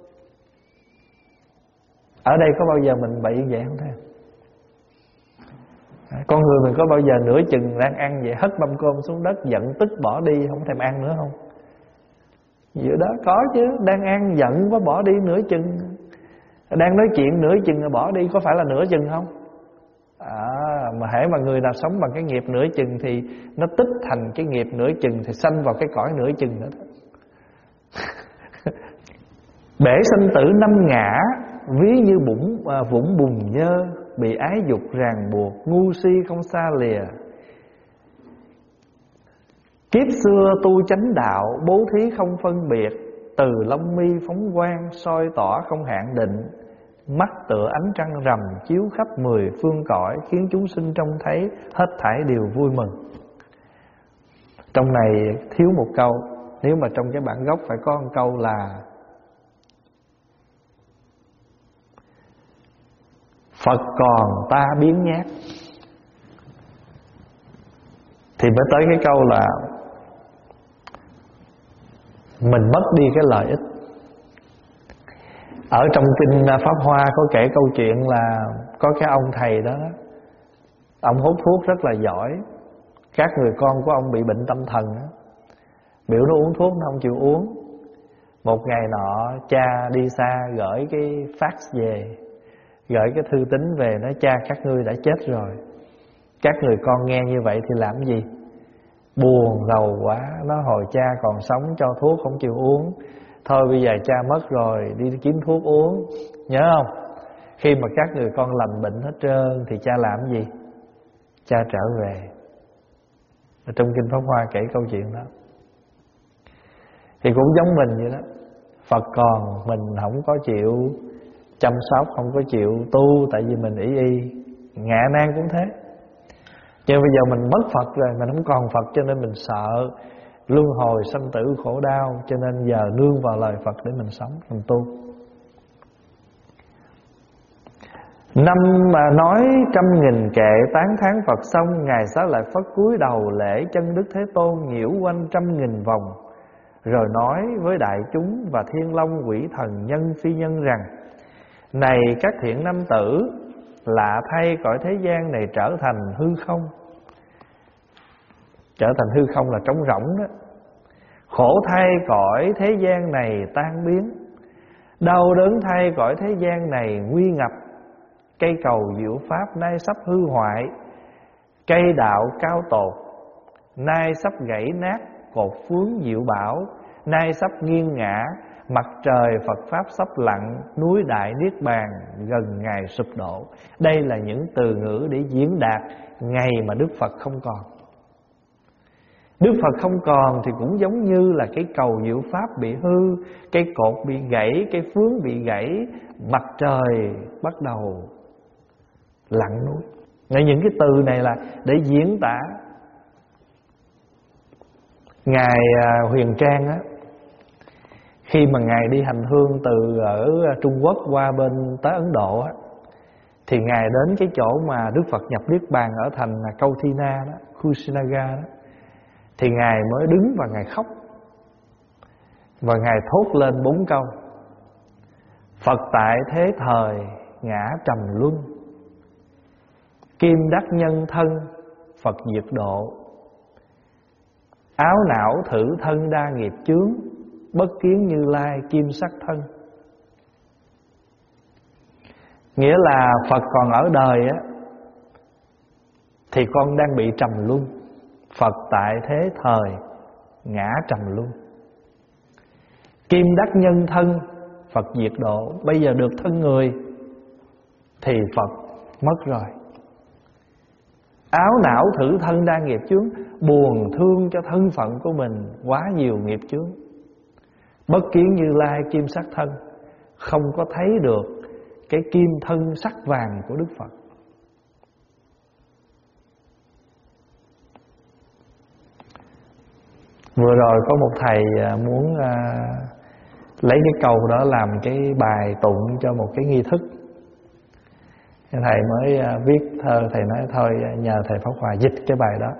Ở đây có bao giờ mình bị vậy không thế? Con người mình có bao giờ nửa chừng đang ăn vậy hất mâm cơm xuống đất, giận tức bỏ đi không thèm ăn nữa không? Giữa đó có chứ. Đang ăn giận quá bỏ đi nửa chừng. Đang nói chuyện nửa chừng rồi bỏ đi, có phải là nửa chừng không? À, mà hễ mà người nào sống bằng cái nghiệp nửa chừng thì nó tích thành cái nghiệp nửa chừng, thì sanh vào cái cõi nửa chừng nữa. Bể sanh tử năm ngã, ví như bụng à, vũng bùn nhơ, bị ái dục ràng buộc, ngu si không xa lìa. Kiếp xưa tu chánh đạo, bố thí không phân biệt, từ lông mi phóng quang, soi tỏ không hạn định. Mắt tựa ánh trăng rằm chiếu khắp mười phương cõi, khiến chúng sinh trông thấy hết thảy đều vui mừng. Trong này thiếu một câu. Nếu mà trong cái bản gốc phải có một câu là Phật còn ta biến nhát, thì mới tới cái câu là mình mất đi cái lợi ích. Ở trong kinh Pháp Hoa có kể câu chuyện là có cái ông thầy đó, ông hút thuốc rất là giỏi. Các người con của ông bị bệnh tâm thần đó, biểu nó uống thuốc nó không chịu uống. Một ngày nọ cha đi xa gửi cái fax về, gửi cái thư tín về, nói cha các ngươi đã chết rồi. Các người con nghe như vậy thì làm gì? Buồn rầu quá. Nó hồi cha còn sống cho thuốc không chịu uống, thôi bây giờ cha mất rồi đi kiếm thuốc uống. Nhớ không? Khi mà các người con lành bệnh hết trơn thì cha làm gì? Cha trở về. Ở trong kinh Pháp Hoa kể câu chuyện đó. Thì cũng giống mình vậy đó. Phật còn mình không có chịu chăm sóc, không có chịu tu, tại vì mình ý y. Ngạ nan cũng thế. Nhưng bây giờ mình mất Phật rồi, mình không còn Phật cho nên mình sợ. luân hồi sanh tử khổ đau, cho nên giờ nương vào lời Phật để mình sống, mình tu. Năm mà nói trăm nghìn kệ tán thán Phật xong, Ngài Xá Lợi Phất cúi đầu lễ chân Đức Thế Tôn nhiễu quanh trăm nghìn vòng, rồi nói với đại chúng và thiên long quỷ thần nhân phi nhân rằng: này các thiện nam tử, lạ thay cõi thế gian này trở thành hư không. Trở thành hư không là trống rỗng đó. Khổ thay cõi thế gian này tan biến, đau đớn thay cõi thế gian này nguy ngập. Cây cầu diệu pháp nay sắp hư hoại, cây đạo cao tột nay sắp gãy nát. Cột phướng diệu bảo nay sắp nghiêng ngã, mặt trời Phật pháp sắp lặn, núi đại niết bàn gần ngày sụp đổ. Đây là những từ ngữ để diễn đạt ngày mà Đức Phật không còn. Đức Phật không còn thì cũng giống như là cái cầu diệu pháp bị hư, cây cột bị gãy, cây phướng bị gãy, mặt trời bắt đầu lặn núi. Ngay những cái từ này là để diễn tả. Ngài Huyền Trang á, khi mà Ngài đi hành hương từ ở Trung Quốc qua bên tới Ấn Độ á, thì Ngài đến cái chỗ mà Đức Phật nhập Niết Bàn ở thành Câu Thi Na đó, Kusinaga đó, thì Ngài mới đứng và Ngài khóc. Và Ngài thốt lên bốn câu: Phật tại thế thời ngã trầm luân, kim đắc nhân thân Phật diệt độ, áo não thử thân đa nghiệp chướng, bất kiến Như Lai kim sắc thân. Nghĩa là Phật còn ở đời á, thì con đang bị trầm luân. Phật tại thế thời ngã trầm luân, kim đắc nhân thân Phật diệt độ. Bây giờ được thân người thì Phật mất rồi. Áo não thử thân đa nghiệp chướng, buồn thương cho thân phận của mình quá nhiều nghiệp chướng. Bất kiến Như Lai kim sắc thân, không có thấy được cái kim thân sắc vàng của Đức Phật. Vừa rồi có một thầy muốn à, lấy cái câu đó làm cái bài tụng cho một cái nghi thức. Thầy mới à, viết thơ, thầy nói thôi nhờ thầy Pháp Hòa dịch cái bài đó.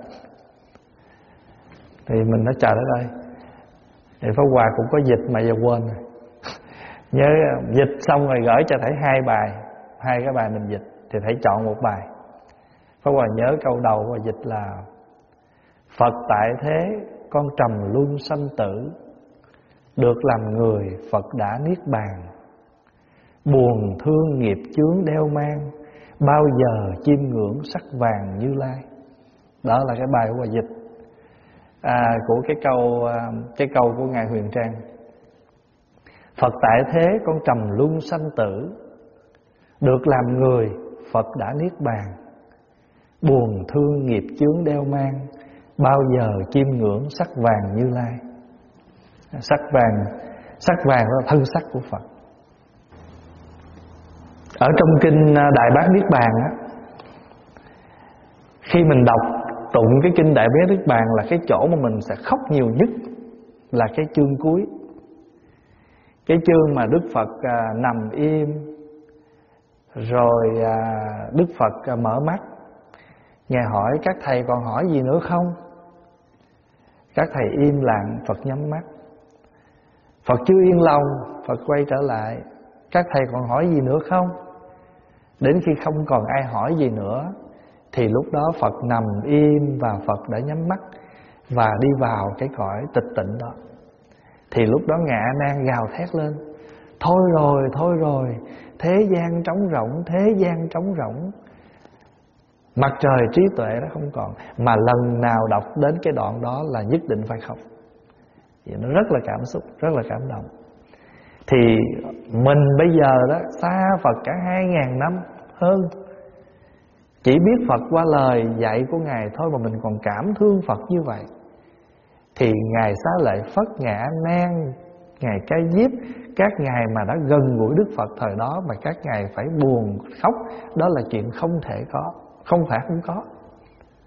Thì mình nói trời đất ơi, thầy Pháp Hòa cũng có dịch mà giờ quên rồi. Nhớ dịch xong rồi gửi cho thầy hai bài, hai cái bài mình dịch, thì thầy chọn một bài. Pháp Hòa nhớ câu đầu và dịch là: Phật tại thế con trầm luân sanh tử, được làm người Phật đã niết bàn, buồn thương nghiệp chướng đeo mang, bao giờ chiêm ngưỡng sắc vàng Như Lai. Đó là cái bài của dịch à, của cái câu cái câu của Ngài Huyền Trang. Phật tại thế con trầm luân sanh tử, được làm người Phật đã niết bàn, buồn thương nghiệp chướng đeo mang, bao giờ chiêm ngưỡng sắc vàng Như Lai. Sắc vàng, sắc vàng là thân sắc của Phật. Ở trong kinh Đại Bát Niết Bàn á, khi mình đọc tụng cái kinh Đại Bát Niết Bàn là cái chỗ mà mình sẽ khóc nhiều nhất, là cái chương cuối. Cái chương mà Đức Phật à, nằm im, rồi à, Đức Phật à, mở mắt. Ngài hỏi các thầy còn hỏi gì nữa không? Các thầy im lặng, Phật nhắm mắt. Phật chưa yên lòng, Phật quay trở lại: các thầy còn hỏi gì nữa không? Đến khi không còn ai hỏi gì nữa, thì lúc đó Phật nằm im và Phật đã nhắm mắt và đi vào cái cõi tịch tịnh đó. Thì lúc đó ngạ nan gào thét lên: thôi rồi, thôi rồi, thế gian trống rỗng, thế gian trống rỗng. Mặt trời trí tuệ đó không còn. Mà lần nào đọc đến cái đoạn đó là nhất định phải khóc. Vậy nó rất là cảm xúc, rất là cảm động. Thì mình bây giờ đó xa Phật cả hai ngàn năm hơn, chỉ biết Phật qua lời dạy của Ngài thôi mà mình còn cảm thương Phật như vậy. Thì Ngài Xá Lợi Phất, Ngài A Nan, Ngài Ca Diếp, các ngài mà đã gần gũi Đức Phật thời đó mà các ngài phải buồn khóc, đó là chuyện không thể có, không phải không có.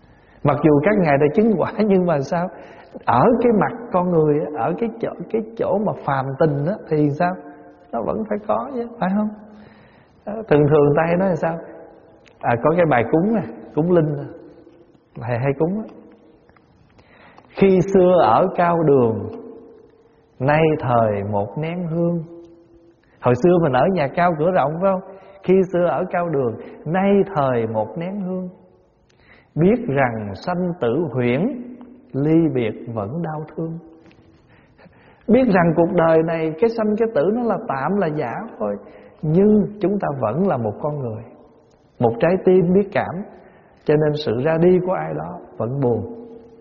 Mặc dù các ngài đã chứng quả, nhưng mà sao? Ở cái mặt con người, ở cái chỗ cái chỗ mà phàm tình đó, thì sao? Nó vẫn phải có chứ, phải không? Thường thường ta hay nói là sao? À, có cái bài cúng này, cúng linh này, hay hay cúng đó. Khi xưa ở cao đường, nay thời một nén hương. Hồi xưa mình ở nhà cao cửa rộng phải không? Khi xưa ở cao đường, nay thời một nén hương. Biết rằng sanh tử huyễn, ly biệt vẫn đau thương. Biết rằng cuộc đời này, cái sanh cái tử nó là tạm, là giả thôi, nhưng chúng ta vẫn là một con người, một trái tim biết cảm. Cho nên sự ra đi của ai đó vẫn buồn.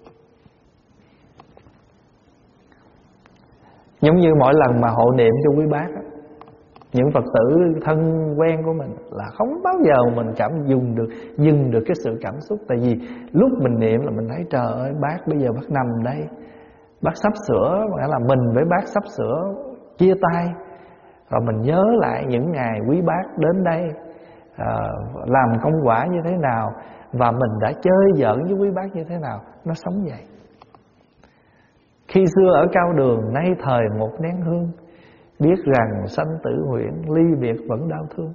Giống như mỗi lần mà hộ niệm cho quý bác á, những Phật tử thân quen của mình là không bao giờ mình cảm dùng được dừng được cái sự cảm xúc. Tại vì lúc mình niệm là mình thấy trời ơi, bác bây giờ bác nằm đây, bác sắp sửa, nghĩa là mình với bác sắp sửa chia tay. Rồi mình nhớ lại những ngày quý bác đến đây à, làm công quả như thế nào, và mình đã chơi giỡn với quý bác như thế nào. Nó sống vậy. Khi xưa ở cao đường, nay thời một nén hương. Biết rằng sanh tử huyễn, ly biệt vẫn đau thương.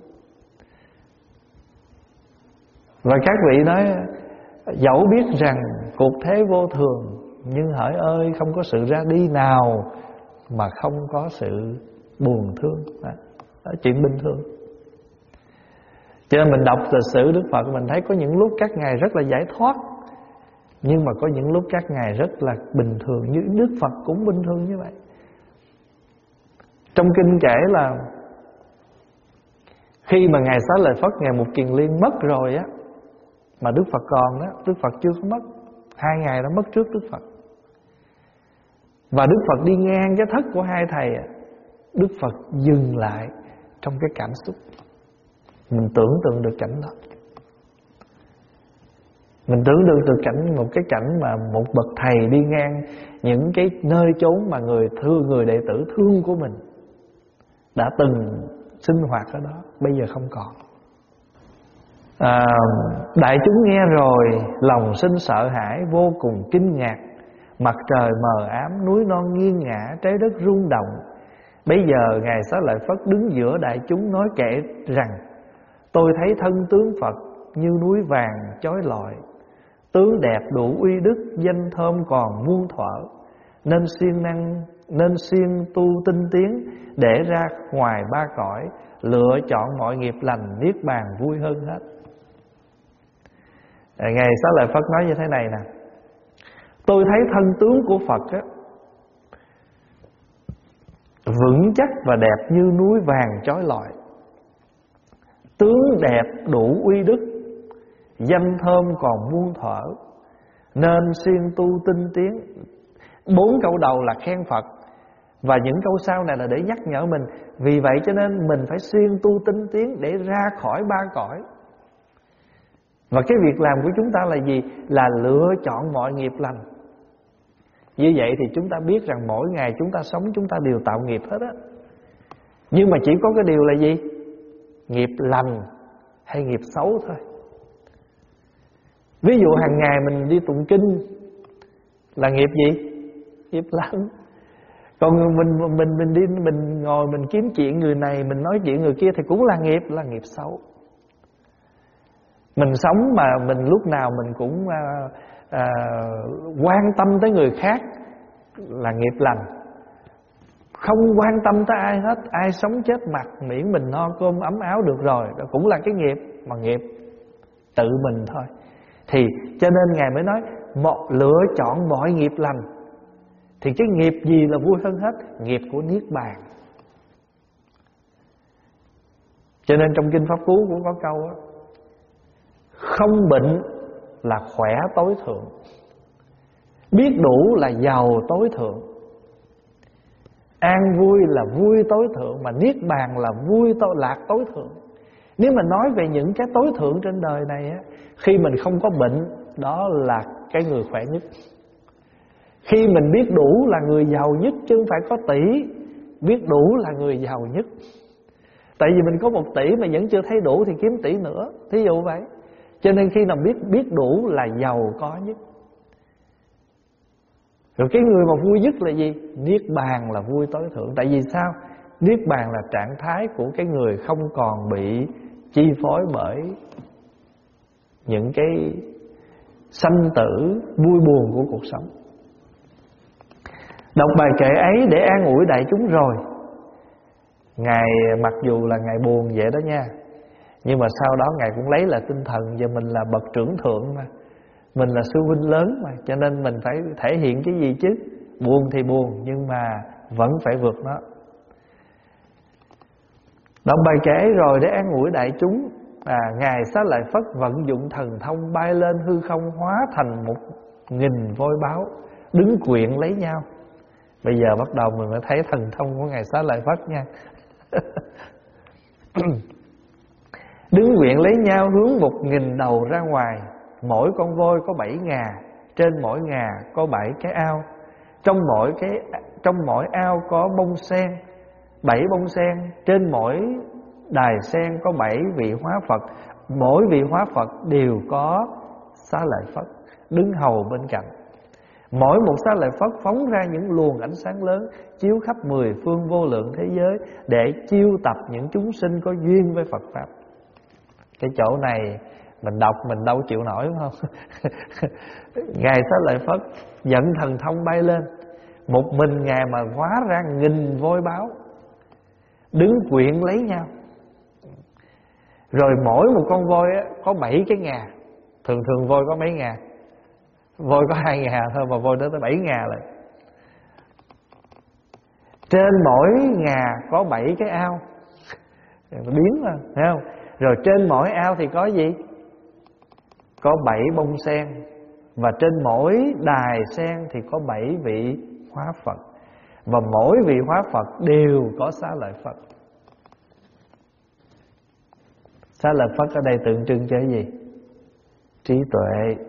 Và các vị nói, dẫu biết rằng cuộc thế vô thường, nhưng hỡi ơi, không có sự ra đi nào mà không có sự buồn thương. Đó, đó chuyện bình thường. Cho nên mình đọc lịch sử Đức Phật, mình thấy có những lúc các ngài rất là giải thoát, nhưng mà có những lúc các ngài rất là bình thường. Như Đức Phật cũng bình thường như vậy. Trong kinh kể là khi mà ngài Xá Lợi Phất, ngài Mục Kiền Liên mất rồi á, mà Đức Phật còn đó, Đức Phật chưa có mất. Hai ngài đã mất trước Đức Phật. Và Đức Phật đi ngang cái thất của hai thầy, Đức Phật dừng lại trong cái cảm xúc. Mình tưởng tượng được cảnh đó. Mình tưởng tượng được cảnh, một cái cảnh mà một bậc thầy đi ngang những cái nơi chốn mà người thương, người đệ tử thương của mình đã từng sinh hoạt ở đó, bây giờ không còn. à, Đại chúng nghe rồi, lòng sinh sợ hãi, vô cùng kinh ngạc. Mặt trời mờ ám, núi non nghiêng ngả, trái đất rung động. Bây giờ ngài Xá Lợi Phất đứng giữa đại chúng nói kể rằng: tôi thấy thân tướng Phật như núi vàng chói lọi, tướng đẹp đủ uy đức, danh thơm còn muôn thuở. Nên siêng năng, nên siêng tu tinh tiến, để ra ngoài ba cõi, lựa chọn mọi nghiệp lành, niết bàn vui hơn hết. Ngài Xá Lợi Phất nói như thế này nè: tôi thấy thân tướng của Phật á, vững chắc và đẹp như núi vàng chói lọi, tướng đẹp đủ uy đức, danh thơm còn muôn thuở. Nên siêng tu tinh tiến. Bốn câu đầu là khen Phật, và những câu sau này là để nhắc nhở mình. Vì vậy cho nên mình phải siêng tu tinh tiến để ra khỏi ba cõi. Và cái việc làm của chúng ta là gì? Là lựa chọn mọi nghiệp lành. Như vậy thì chúng ta biết rằng mỗi ngày chúng ta sống, chúng ta đều tạo nghiệp hết á. Nhưng mà chỉ có cái điều là gì? Nghiệp lành hay nghiệp xấu thôi. Ví dụ hàng ngày mình đi tụng kinh là nghiệp gì? Nghiệp lành. Còn mình mình mình đi mình ngồi mình kiếm chuyện người này, mình nói chuyện người kia thì cũng là nghiệp, là nghiệp xấu. Mình sống mà mình lúc nào mình cũng à, à, quan tâm tới người khác là nghiệp lành. Không quan tâm tới ai hết, ai sống chết mặt, miễn mình no cơm ấm áo được rồi, đó cũng là cái nghiệp, mà nghiệp tự mình thôi. Thì cho nên Ngài mới nói một lựa chọn mọi nghiệp lành. Thì cái nghiệp gì là vui hơn hết? Nghiệp của Niết Bàn. Cho nên trong Kinh Pháp Cú cũng có câu đó: không bệnh là khỏe tối thượng, biết đủ là giàu tối thượng, an vui là vui tối thượng, mà Niết Bàn là vui tối, lạc tối thượng. Nếu mà nói về những cái tối thượng trên đời này á, khi mình không có bệnh, đó là cái người khỏe nhất. Khi mình biết đủ là người giàu nhất, chứ không phải có tỷ. Biết đủ là người giàu nhất. Tại vì mình có một tỷ mà vẫn chưa thấy đủ thì kiếm tỷ nữa, thí dụ vậy. Cho nên khi nào biết biết đủ là giàu có nhất. Rồi cái người mà vui nhất là gì? Niết bàn là vui tối thượng. Tại vì sao? Niết bàn là trạng thái của cái người không còn bị chi phối bởi những cái sanh tử vui buồn của cuộc sống. Đọc bài kệ ấy để an ủi đại chúng rồi. Ngài mặc dù là Ngài buồn vậy đó nha, nhưng mà sau đó Ngài cũng lấy lại tinh thần. Và mình là bậc trưởng thượng mà, mình là sư huynh lớn mà, cho nên mình phải thể hiện cái gì chứ. Buồn thì buồn, nhưng mà vẫn phải vượt nó. Đọc bài kệ rồi để an ủi đại chúng, à, Ngài Xá Lợi Phất vận dụng thần thông bay lên hư không, hóa thành một nghìn voi báo đứng quyện lấy nhau. Bây giờ bắt đầu mình mới thấy thần thông của Ngài Xá Lợi Phất nha. Đứng quyện lấy nhau hướng một nghìn đầu ra ngoài. Mỗi con voi có bảy ngà, trên mỗi ngà có bảy cái ao. Trong mỗi cái trong mỗi ao có bông sen, bảy bông sen. Trên mỗi đài sen có bảy vị hóa Phật. Mỗi vị hóa Phật đều có Xá Lợi Phất đứng hầu bên cạnh. Mỗi một Xá Lợi Phất phóng ra những luồng ánh sáng lớn, chiếu khắp mười phương vô lượng thế giới, để chiêu tập những chúng sinh có duyên với Phật Pháp. Cái chỗ này mình đọc mình đâu chịu nổi, đúng không? Ngài Xá Lợi Phất dẫn thần thông bay lên, một mình Ngài mà hóa ra nghìn voi báo đứng quyện lấy nhau. Rồi mỗi một con voi á, có bảy cái ngà. Thường thường voi có mấy ngà? Voi có hai ngà thôi, mà voi đó tới bảy ngà rồi. Trên mỗi ngà có bảy cái ao. Biến mà, thấy không? Rồi trên mỗi ao thì có gì? Có bảy bông sen. Và trên mỗi đài sen thì có bảy vị hóa Phật. Và mỗi vị hóa Phật đều có Xá Lợi Phất. Xá Lợi Phất ở đây tượng trưng cho cái gì? Trí tuệ.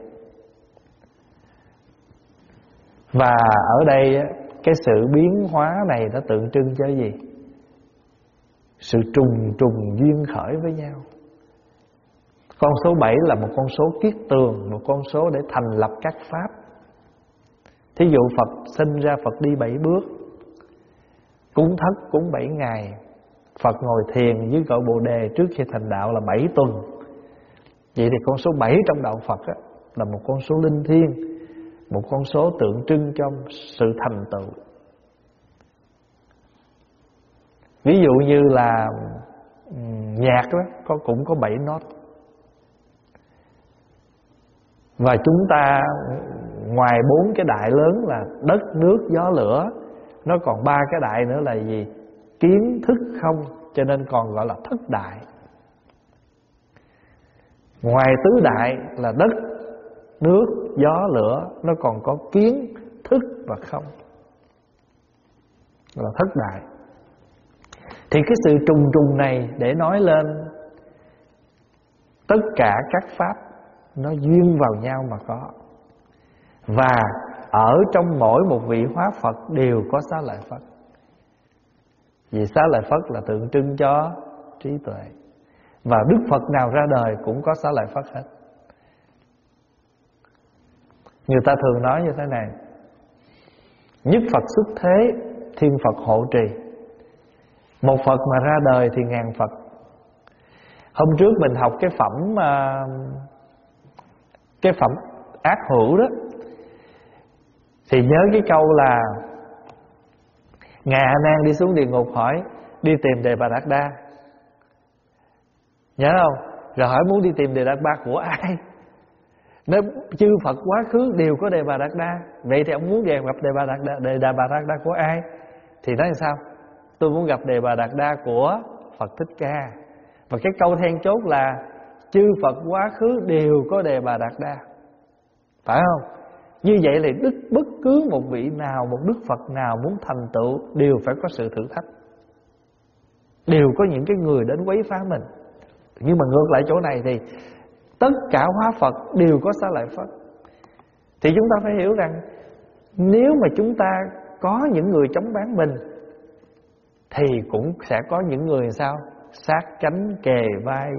Và ở đây cái sự biến hóa này nó tượng trưng cho cái gì? Sự trùng trùng duyên khởi với nhau. Con số bảy là một con số kiết tường, một con số để thành lập các pháp. Thí dụ Phật sinh ra, Phật đi bảy bước, cúng thất cúng bảy ngày, Phật ngồi thiền dưới cội Bồ Đề trước khi thành đạo là bảy tuần. Vậy thì con số bảy trong đạo Phật á, là một con số linh thiêng, một con số tượng trưng cho sự thành tựu. Ví dụ như là nhạc đó, có cũng có bảy nốt. Và chúng ta ngoài bốn cái đại lớn là đất, nước, gió, lửa, nó còn ba cái đại nữa là gì? Kiến, thức, không. Cho nên còn gọi là thất đại. Ngoài tứ đại là đất, nước, gió, lửa, nó còn có kiến, thức và không, là thất đại. Thì cái sự trùng trùng này để nói lên tất cả các pháp nó duyên vào nhau mà có. Và ở trong mỗi một vị hóa Phật đều có Xá Lợi Phất. Vì Xá Lợi Phất là tượng trưng cho trí tuệ. Và Đức Phật nào ra đời cũng có Xá Lợi Phất hết. Người ta thường nói như thế này: nhất Phật xuất thế, thiên Phật hộ trì. Một Phật mà ra đời thì ngàn Phật. Hôm trước mình học cái phẩm Cái phẩm ác hữu đó, thì nhớ cái câu là Ngài A Nan đi xuống địa ngục hỏi đi tìm Đề Bà Đạt Đa, nhớ không? Rồi hỏi muốn đi tìm Đề Đạt Đa của ai? Nếu chư Phật quá khứ đều có Đề Bà Đạt Đa, vậy thì ông muốn về gặp Đề Bà Đạt Đa, Đề Bà Đạt Đa của ai? Thì nói sao? Tôi muốn gặp Đề Bà Đạt Đa của Phật Thích Ca. Và cái câu then chốt là chư Phật quá khứ đều có Đề Bà Đạt Đa, phải không? Như vậy là đức bất cứ một vị nào, một đức Phật nào muốn thành tựu đều phải có sự thử thách, đều có những cái người đến quấy phá mình. Nhưng mà ngược lại chỗ này thì tất cả hóa Phật đều có Xá Lợi Phất. Thì chúng ta phải hiểu rằng nếu mà chúng ta có những người chống bán mình thì cũng sẽ có những người sao? Sát cánh kề vai,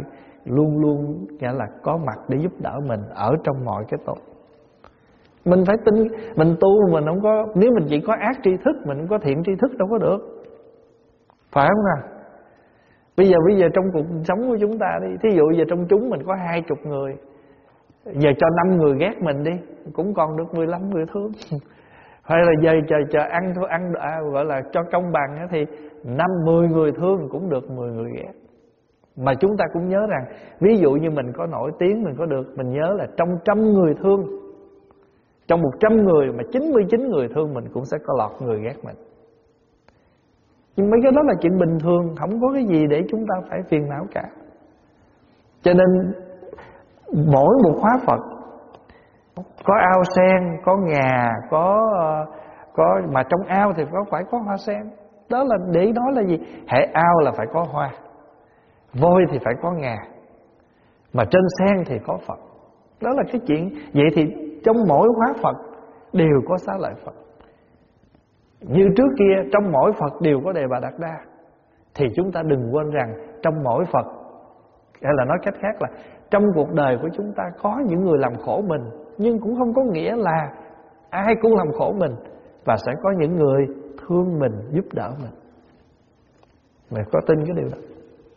luôn luôn nghĩa là có mặt để giúp đỡ mình ở trong mọi cái tội. Mình phải tin, mình tu mình không có, nếu mình chỉ có ác tri thức, mình không có thiện tri thức đâu có được. Phải không nào? Bây giờ bây giờ trong cuộc sống của chúng ta đi, thí dụ giờ trong chúng mình có hai chục người, giờ cho năm người ghét mình đi, cũng còn được mười lăm người thương. Hay là giờ chờ chờ ăn thôi ăn à, gọi là cho công bằng á, thì năm mười người thương cũng được mười người ghét. Mà chúng ta cũng nhớ rằng, ví dụ như mình có nổi tiếng, mình có được, mình nhớ là trong trăm người thương, trong một trăm người mà chín mươi chín người thương mình cũng sẽ có lọt người ghét mình. Nhưng mấy cái đó là chuyện bình thường, không có cái gì để chúng ta phải phiền não cả. Cho nên mỗi một khóa Phật có ao sen, có ngà, có có mà trong ao thì có phải có hoa sen. Đó là để nói là gì? Hệ ao là phải có hoa, vôi thì phải có ngà, mà trên sen thì có Phật. Đó là cái chuyện. Vậy thì trong mỗi khóa Phật đều có Xá Lợi Phật. Như trước kia trong mỗi Phật đều có Đề Bà Đạt Đa, thì chúng ta đừng quên rằng trong mỗi Phật, hay là nói cách khác là trong cuộc đời của chúng ta có những người làm khổ mình, nhưng cũng không có nghĩa là ai cũng làm khổ mình, và sẽ có những người thương mình, giúp đỡ mình. Mày có tin cái điều đó?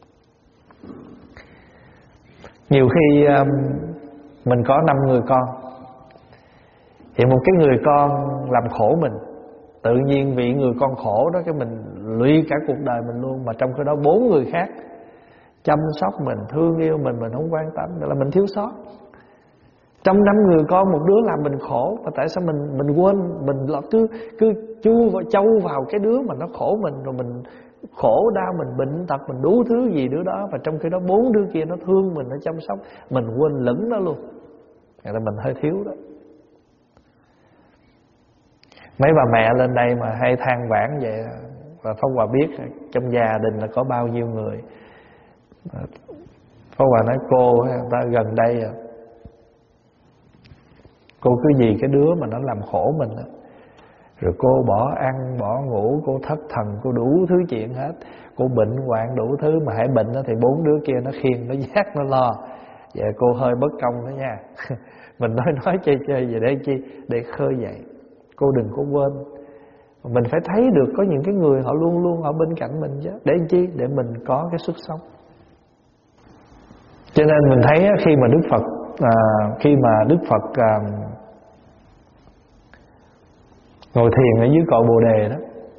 Nhiều khi um, mình có năm người con, thì một cái người con làm khổ mình, tự nhiên vì người con khổ đó cái mình lụy cả cuộc đời mình luôn. Mà trong cái đó bốn người khác chăm sóc mình, thương yêu mình, mình không quan tâm, đó là mình thiếu sót. Trong năm người con một đứa làm mình khổ, và tại sao mình mình quên, mình cứ cứ chu vào châu vào cái đứa mà nó khổ mình, rồi mình khổ đau, mình bệnh tật, mình đủ thứ gì đứa đó, và trong khi đó bốn đứa kia nó thương mình, nó chăm sóc, mình quên lẫn nó luôn. Vậy là mình hơi thiếu đó. Mấy bà mẹ lên đây mà hay than vãn vậy, và Pháp Hòa biết trong gia đình là có bao nhiêu người. Pháp Hòa nói cô ta gần đây cô cứ vì cái đứa mà nó làm khổ mình đó, rồi cô bỏ ăn, bỏ ngủ, cô thất thần, cô đủ thứ chuyện hết. Cô bệnh hoạn đủ thứ, mà hãy bệnh đó thì bốn đứa kia nó khiêng, nó dắt, nó lo. Vậy cô hơi bất công đó nha. Mình nói nói chơi chơi vậy để chi? Để khơi dậy. Cô đừng có quên, mình phải thấy được có những cái người họ luôn luôn ở bên cạnh mình chứ. Để chi? Để mình có cái sức sống. Cho nên mình thấy khi mà Đức Phật à, Khi mà Đức Phật à, ngồi thiền ở dưới cội Bồ Đề đó,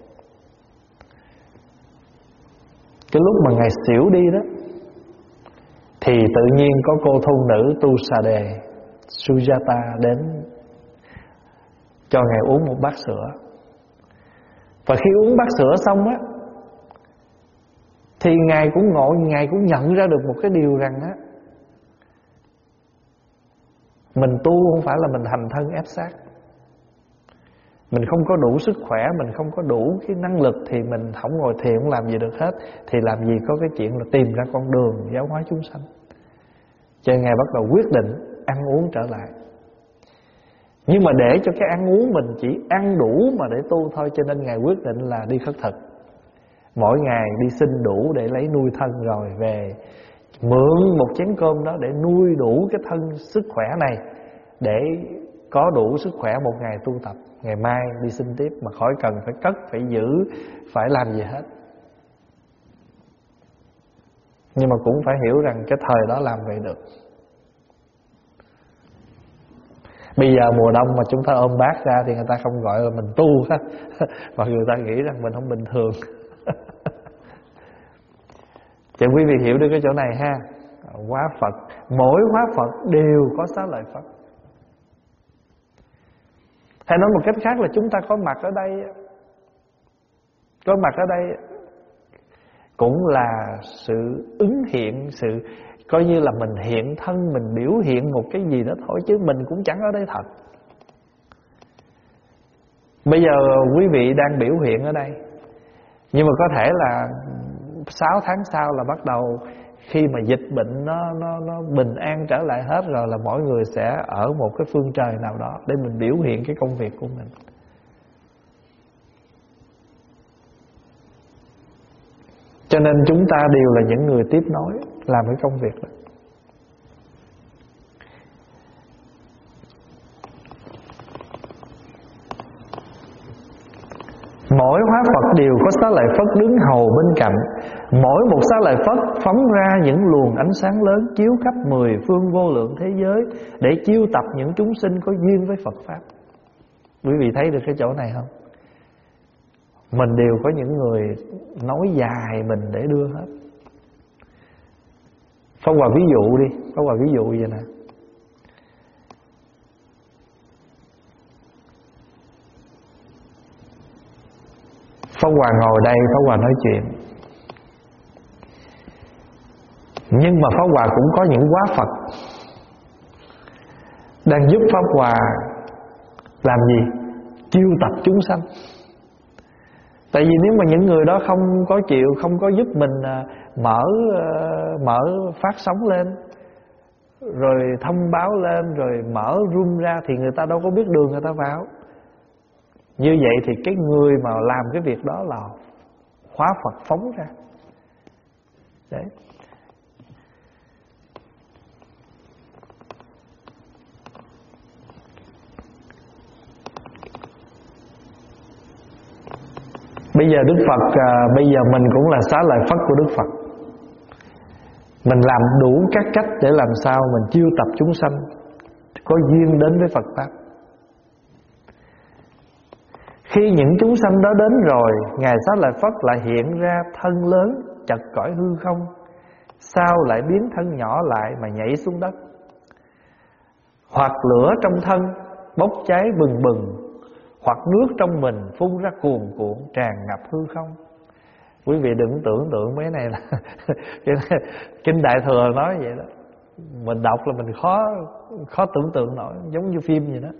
cái lúc mà Ngài xỉu đi đó, thì tự nhiên có cô thôn nữ Tu Xà Đề Sujata đến cho Ngài uống một bát sữa. Và khi uống bát sữa xong á, thì Ngài cũng ngộ, Ngài cũng nhận ra được một cái điều rằng á, mình tu không phải là mình hành thân ép sát. Mình không có đủ sức khỏe, mình không có đủ cái năng lực, thì mình không ngồi thiền, không làm gì được hết. Thì làm gì có cái chuyện là tìm ra con đường giáo hóa chúng sanh. Cho nên Ngài bắt đầu quyết định ăn uống trở lại. Nhưng mà để cho cái ăn uống mình chỉ ăn đủ mà để tu thôi, cho nên Ngài quyết định là đi khất thực. Mỗi ngày đi xin đủ để lấy nuôi thân, rồi về mượn một chén cơm đó để nuôi đủ cái thân sức khỏe này, để có đủ sức khỏe một ngày tu tập, ngày mai đi xin tiếp, mà khỏi cần phải cất, phải giữ, phải làm gì hết. Nhưng mà cũng phải hiểu rằng cái thời đó làm vậy được. Bây giờ mùa đông mà chúng ta ôm bát ra thì người ta không gọi là mình tu hết, mà người ta nghĩ rằng mình không bình thường. Cho quý vị hiểu được cái chỗ này ha. Hóa Phật, mỗi hóa Phật đều có Xá Lợi Phật. Hay nói một cách khác là chúng ta có mặt ở đây, có mặt ở đây cũng là sự ứng hiện, sự coi như là mình hiện thân, mình biểu hiện một cái gì đó thôi, chứ mình cũng chẳng ở đây thật. Bây giờ quý vị đang biểu hiện ở đây, nhưng mà có thể là sáu tháng sau là bắt đầu, khi mà dịch bệnh nó, nó, nó bình an trở lại hết rồi, là mỗi người sẽ ở một cái phương trời nào đó để mình biểu hiện cái công việc của mình. Cho nên chúng ta đều là những người tiếp nối làm cái công việc đó. mỗi hóa Phật đều có Xá Lợi Phất đứng hầu bên cạnh. Mỗi một Xá Lợi Phất phóng ra những luồng ánh sáng lớn, chiếu khắp mười phương vô lượng thế giới, để chiêu tập những chúng sinh có duyên với Phật Pháp. Quý vị thấy được cái chỗ này không? Mình đều có những người nói dài mình để đưa hết. Pháp Hòa ví dụ đi, Pháp Hòa ví dụ vậy nè. Pháp Hòa ngồi đây, Pháp Hòa nói chuyện, nhưng mà Pháp Hòa cũng có những hóa Phật đang giúp Pháp Hòa làm gì? Chiêu tập chúng sanh. Tại vì nếu mà những người đó không có chịu, không có giúp mình mở mở phát sóng lên, rồi thông báo lên, rồi mở room ra, thì người ta đâu có biết đường người ta vào. Như vậy thì cái người mà làm cái việc đó là hóa Phật phóng ra. Đấy. Bây giờ Đức Phật à, bây giờ mình cũng là Xá Lợi Phất của Đức Phật. Mình làm đủ các cách để làm sao mình chiêu tập chúng sanh có duyên đến với Phật Pháp. Khi những chúng sanh đó đến rồi, Ngài Xá Lợi Phất lại hiện ra thân lớn chật cõi hư không, sao lại biến thân nhỏ lại mà nhảy xuống đất. Hoặc lửa trong thân bốc cháy bừng bừng, hoặc nước trong mình phun ra cuồn cuộn tràn ngập hư không. Quý vị đừng tưởng tượng mấy này là Kinh Đại Thừa nói vậy đó. Mình đọc là mình khó khó tưởng tượng nổi, giống như phim vậy đó.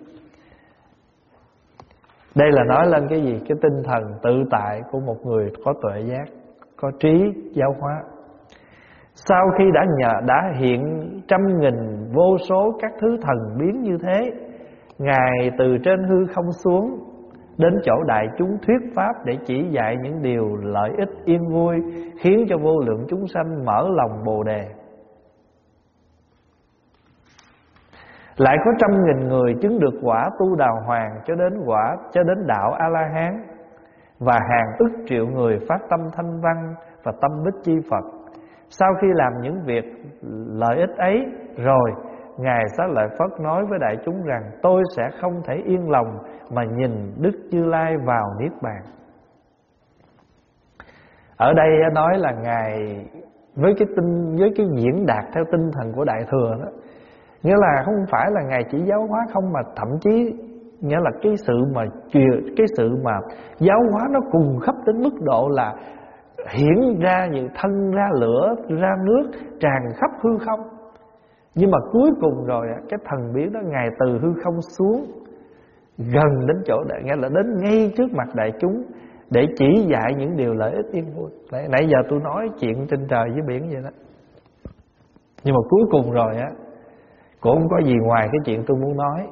Đây là nói lên cái gì? Cái tinh thần tự tại của một người có tuệ giác, có trí giáo hóa. Sau khi đã nhờ đã hiện trăm nghìn vô số các thứ thần biến như thế, Ngài từ trên hư không xuống, đến chỗ đại chúng thuyết pháp để chỉ dạy những điều lợi ích yên vui, khiến cho vô lượng chúng sanh mở lòng Bồ Đề. Lại có trăm nghìn người chứng được quả tu đào hoàng cho đến quả cho đến đạo A-la-hán, và hàng ức triệu người phát tâm thanh văn và tâm bích chi Phật. Sau khi làm những việc lợi ích ấy rồi, Ngài Xá Lợi Phất nói với đại chúng rằng: tôi sẽ không thể yên lòng mà nhìn Đức Như Lai vào Niết Bàn. Ở đây nói là Ngài với cái tinh với cái diễn đạt theo tinh thần của Đại Thừa đó, nghĩa là không phải là Ngài chỉ giáo hóa không, mà thậm chí nghĩa là cái sự mà cái sự mà giáo hóa nó cùng khắp đến mức độ là hiển ra như thân ra lửa ra nước tràn khắp hư không. Nhưng mà cuối cùng rồi cái thần biến đó, Ngài từ hư không xuống gần đến chỗ đại, nghĩa là đến ngay trước mặt đại chúng để chỉ dạy những điều lợi ích yên vui. Đấy, nãy giờ tôi nói chuyện trên trời dưới biển vậy đó, nhưng mà cuối cùng rồi á, cũng không có gì ngoài cái chuyện tôi muốn nói.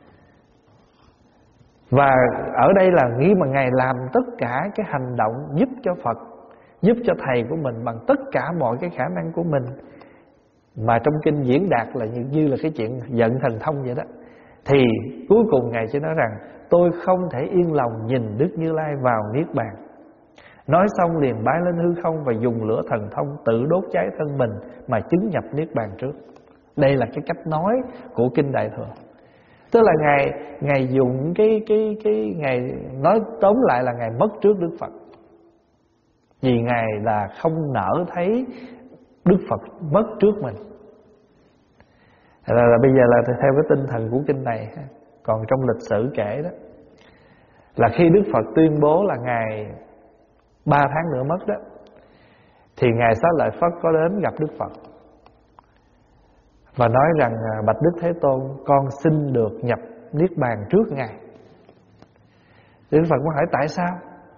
Và ở đây là nghĩ mà Ngài làm tất cả cái hành động giúp cho Phật, giúp cho thầy của mình bằng tất cả mọi cái khả năng của mình, mà trong kinh diễn đạt là như, như là cái chuyện giận thần thông vậy đó. Thì cuối cùng Ngài chỉ nói rằng: tôi không thể yên lòng nhìn Đức Như Lai vào Niết Bàn. Nói xong liền bái lên hư không và dùng lửa thần thông tự đốt cháy thân mình mà chứng nhập Niết Bàn trước. Đây là cái cách nói của kinh Đại Thừa. Tức là Ngài Ngài dùng cái cái cái Ngài nói tóm lại là Ngài mất trước Đức Phật. Vì Ngài là không nỡ thấy Đức Phật mất trước mình. Là, là bây giờ là theo cái tinh thần của kinh này. Còn trong lịch sử kể đó, là khi Đức Phật tuyên bố là Ngài ba tháng nữa mất đó, thì Ngài Xá Lợi Phất có đến gặp Đức Phật và nói rằng: bạch Đức Thế Tôn, con xin được nhập Niết Bàn trước Ngài. Đức Phật có hỏi tại sao?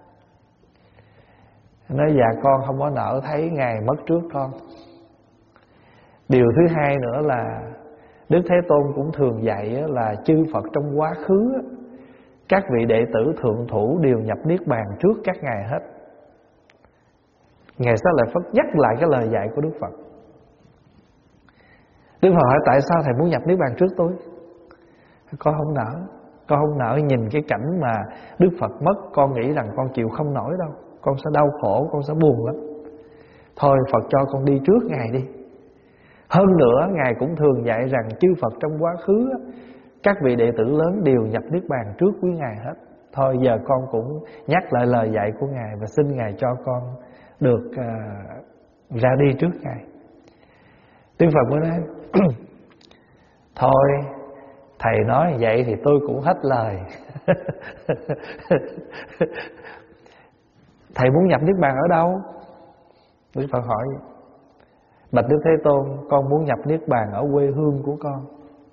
Nói: dạ con không có nỡ thấy Ngài mất trước con. Điều thứ hai nữa là Đức Thế Tôn cũng thường dạy là chư Phật trong quá khứ, các vị đệ tử thượng thủ đều nhập Niết Bàn trước các ngài hết. Ngài Xá Lợi Phất nhắc lại cái lời dạy của Đức Phật. Đức Phật hỏi: tại sao thầy muốn nhập Niết Bàn trước tôi? Con không nỡ, Con không nỡ nhìn cái cảnh mà Đức Phật mất. Con nghĩ rằng con chịu không nổi đâu, con sẽ đau khổ, con sẽ buồn lắm. Thôi Phật cho con đi trước Ngài đi. Hơn nữa Ngài cũng thường dạy rằng chư Phật trong quá khứ, các vị đệ tử lớn đều nhập Niết Bàn trước quý Ngài hết. Thôi giờ con cũng nhắc lại lời dạy của Ngài và xin Ngài cho con được uh, ra đi trước Ngài. Đức Phật mới nói thôi thầy nói vậy thì tôi cũng hết lời. Thầy muốn nhập Niết Bàn ở đâu? Đức Phật hỏi: bạch Đức Thế Tôn, con muốn nhập Niết Bàn ở quê hương của con.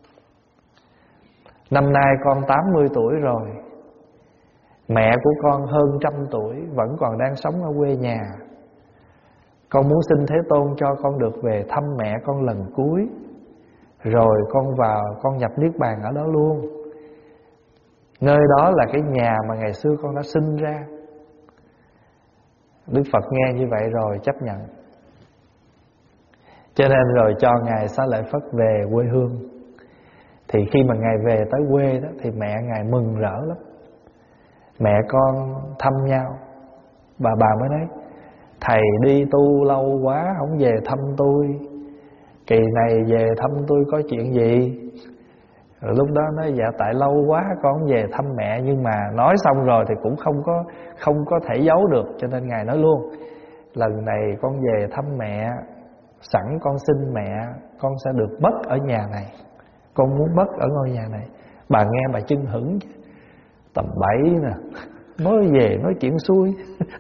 Năm nay con tám mươi tuổi rồi. Mẹ của con hơn trăm tuổi, vẫn còn đang sống ở quê nhà. Con muốn xin Thế Tôn cho con được về thăm mẹ con lần cuối, rồi con vào con nhập Niết Bàn ở đó luôn. Nơi đó là cái nhà mà ngày xưa con đã sinh ra. Đức Phật nghe như vậy rồi chấp nhận. Cho nên rồi cho Ngài Xá Lợi Phất về quê hương. Thì khi mà Ngài về tới quê đó, thì mẹ Ngài mừng rỡ lắm. Mẹ con thăm nhau. Bà bà mới nói: thầy đi tu lâu quá không về thăm tôi, kỳ này về thăm tôi có chuyện gì? Rồi lúc đó nói: dạ tại lâu quá con không về thăm mẹ. Nhưng mà nói xong rồi thì cũng không có Không có thể giấu được. Cho nên Ngài nói luôn: lần này con về thăm mẹ, sẵn con xin mẹ con sẽ được mất ở nhà này. Con muốn mất ở ngôi nhà này. Bà nghe bà chưng hửng: tầm bảy nè, mới về nói chuyện xui.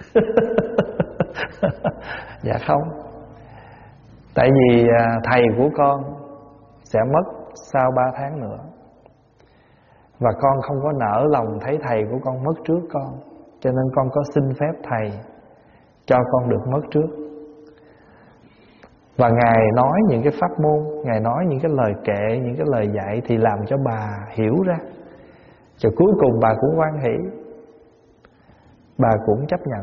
Dạ không, tại vì thầy của con sẽ mất sau ba tháng nữa, và con không có nỡ lòng thấy thầy của con mất trước con. Cho nên con có xin phép thầy cho con được mất trước. Và Ngài nói những cái pháp môn, Ngài nói những cái lời kệ, những cái lời dạy thì làm cho bà hiểu ra. Rồi cuối cùng bà cũng hoan hỷ, bà cũng chấp nhận.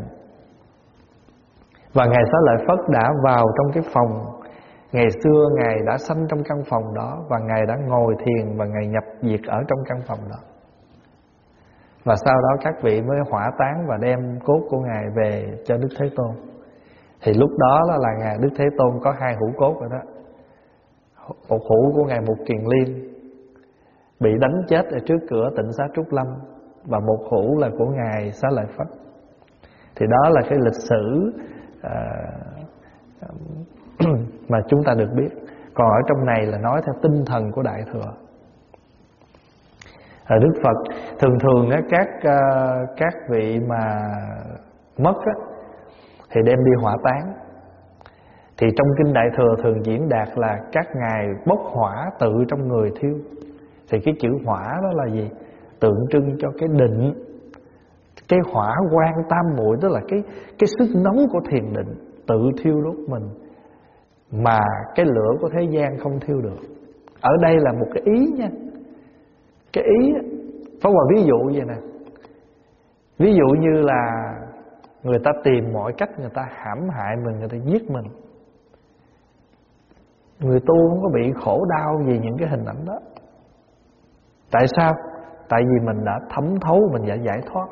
Và Ngài Xá Lợi Phất đã vào trong cái phòng. Ngày xưa Ngài đã sanh trong căn phòng đó, và Ngài đã ngồi thiền, và Ngài nhập diệt ở trong căn phòng đó. Và sau đó các vị mới hỏa táng và đem cốt của Ngài về cho Đức Thế Tôn. Thì lúc đó là Ngài Đức Thế Tôn có hai hũ cốt rồi đó. Một hũ của Ngài Mục Kiền Liên bị đánh chết ở trước cửa Tịnh Xá Trúc Lâm, và một hũ là của Ngài Xá Lợi Phất. Thì đó là cái lịch sử uh, mà chúng ta được biết. Còn ở trong này là nói theo tinh thần của Đại Thừa. Ở Đức Phật thường thường á, các uh, các vị mà mất á, thì đem đi hỏa táng. Thì trong kinh Đại Thừa thường diễn đạt là các ngài bốc hỏa tự trong người thiêu. Thì cái chữ hỏa đó là gì? Tượng trưng cho cái định, cái hỏa quan tam muội, tức là cái cái sức nóng của thiền định tự thiêu đốt mình, mà cái lửa của thế gian không thiêu được. Ở đây là một cái ý nha. Cái ý Pháp Hòa ví dụ vậy nè. Ví dụ như là người ta tìm mọi cách người ta hãm hại mình, người ta giết mình. Người tu không có bị khổ đau vì những cái hình ảnh đó. Tại sao? Tại vì mình đã thấm thấu, mình đã giải thoát.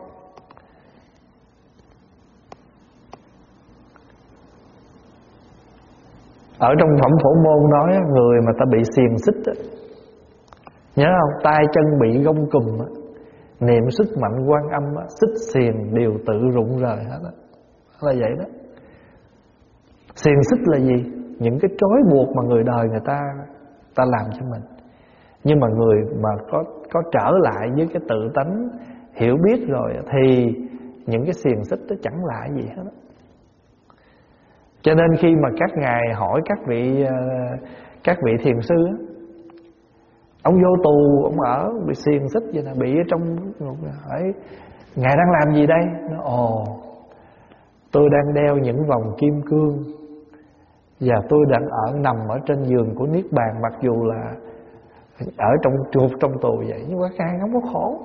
Ở trong Phẩm Phổ Môn nói người mà ta bị xiềng xích á, nhớ không? Tay chân bị gông cùm á, niệm sức mạnh Quan Âm á, xích xiềng đều tự rụng rời hết á. Là vậy đó. Xiềng xích là gì? Những cái trói buộc mà người đời người ta ta làm cho mình. Nhưng mà người mà có có trở lại với cái tự tánh hiểu biết rồi thì những cái xiềng xích đó chẳng là gì hết đó. Cho nên khi mà các ngài hỏi các vị các vị thiền sư á, ông vô tù, ông ở bị xiềng xích vậy nè, bị ở trong hỏi ngài đang làm gì đây? Nó ồ, tôi đang đeo những vòng kim cương, và tôi đang ở nằm ở trên giường của Niết Bàn, mặc dù là ở trong chuột trong tù vậy, nhưng mà ngài không có khổ.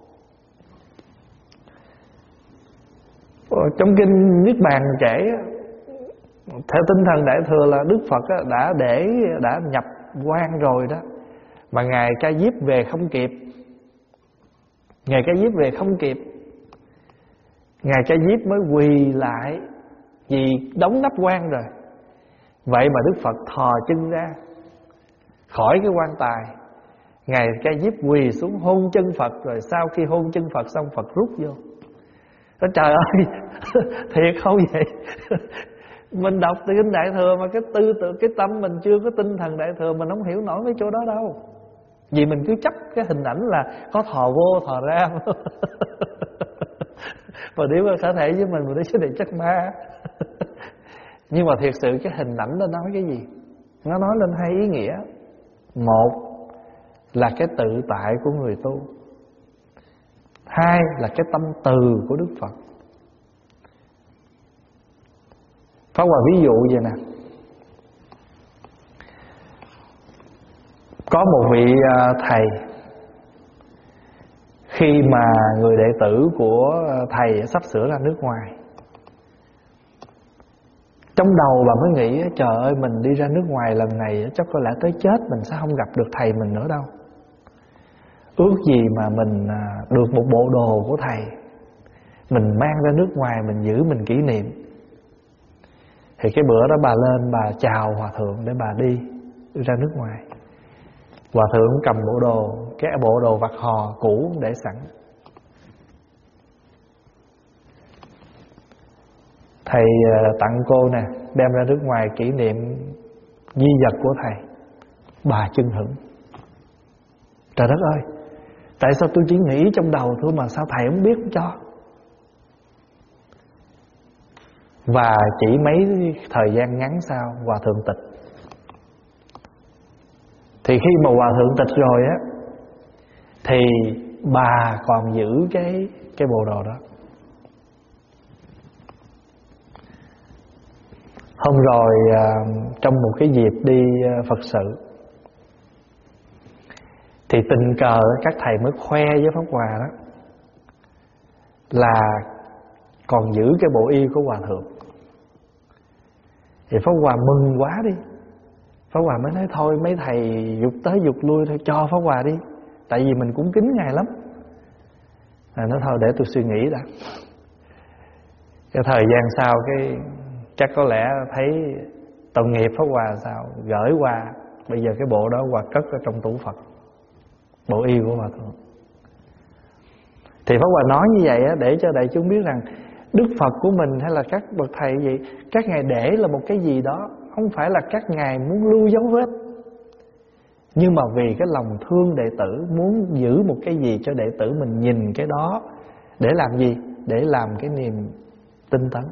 Trong kinh Niết Bàn kể theo tinh thần Đại Thừa là Đức Phật đã để đã nhập quan rồi đó, mà ngài Ca Diếp về không kịp. Ngài Ca Diếp về không kịp. Ngài Ca Diếp mới quỳ lại vì đóng nắp quan rồi. Vậy mà Đức Phật thò chân ra khỏi cái quan tài. Ngài Ca Diếp quỳ xuống hôn chân Phật. Rồi sau khi hôn chân Phật xong, Phật rút vô. Nói trời ơi, thiệt không vậy? Mình đọc từ Kinh Đại Thừa mà cái tư tưởng, cái tâm mình chưa có tinh thần Đại Thừa, mình không hiểu nổi cái chỗ đó đâu. Vì mình cứ chấp cái hình ảnh là có thò vô thò ra. Và nếu mà khả thể với mình, mình nói chứ này chắc ma. Nhưng mà thiệt sự cái hình ảnh đó nói cái gì? Nó nói lên hai ý nghĩa. Một là cái tự tại của người tu. Hai là cái tâm từ của Đức Phật. Pháp Hòa ví dụ vậy nè. Có một vị thầy, khi mà người đệ tử của thầy sắp sửa ra nước ngoài, trong đầu bà mới nghĩ trời ơi, mình đi ra nước ngoài lần này chắc có lẽ tới chết mình sẽ không gặp được thầy mình nữa đâu. Ước gì mà mình được một bộ đồ của thầy, mình mang ra nước ngoài mình giữ mình kỷ niệm. Thì cái bữa đó bà lên bà chào hòa thượng để bà đi ra nước ngoài. Hòa thượng cầm bộ đồ, cái bộ đồ vặt hò cũ để sẵn. Thầy tặng cô nè, đem ra nước ngoài kỷ niệm di vật của thầy. Bà chưng hửng. Trời đất ơi, tại sao tôi chỉ nghĩ trong đầu thôi mà sao thầy không biết cho? Và chỉ mấy thời gian ngắn sau, hòa thượng tịch. Thì khi mà hòa thượng tịch rồi á, thì bà còn giữ cái cái bộ đồ đó. Hôm rồi trong một cái dịp đi Phật sự, thì tình cờ các thầy mới khoe với Pháp Hòa đó là còn giữ cái bộ y của hòa thượng. Thì Pháp Hòa mừng quá đi. Pháp Hòa mới nói thôi mấy thầy dục tới dục lui thôi, cho Pháp Hòa đi. Tại vì mình cũng kính Ngài lắm. À, nói thôi để tôi suy nghĩ đã. Cái thời gian sau cái chắc có lẽ thấy tội nghiệp Pháp Hòa sao, gửi qua. Bây giờ cái bộ đó Hòa cất ở trong tủ Phật, bộ y của hòa thượng. Thì Pháp Hòa nói như vậy á, để cho đại chúng biết rằng Đức Phật của mình hay là các bậc thầy vậy, các ngài để là một cái gì đó, không phải là các ngài muốn lưu dấu vết, nhưng mà vì cái lòng thương đệ tử, muốn giữ một cái gì cho đệ tử mình nhìn cái đó. Để làm gì? Để làm cái niềm tinh tấn.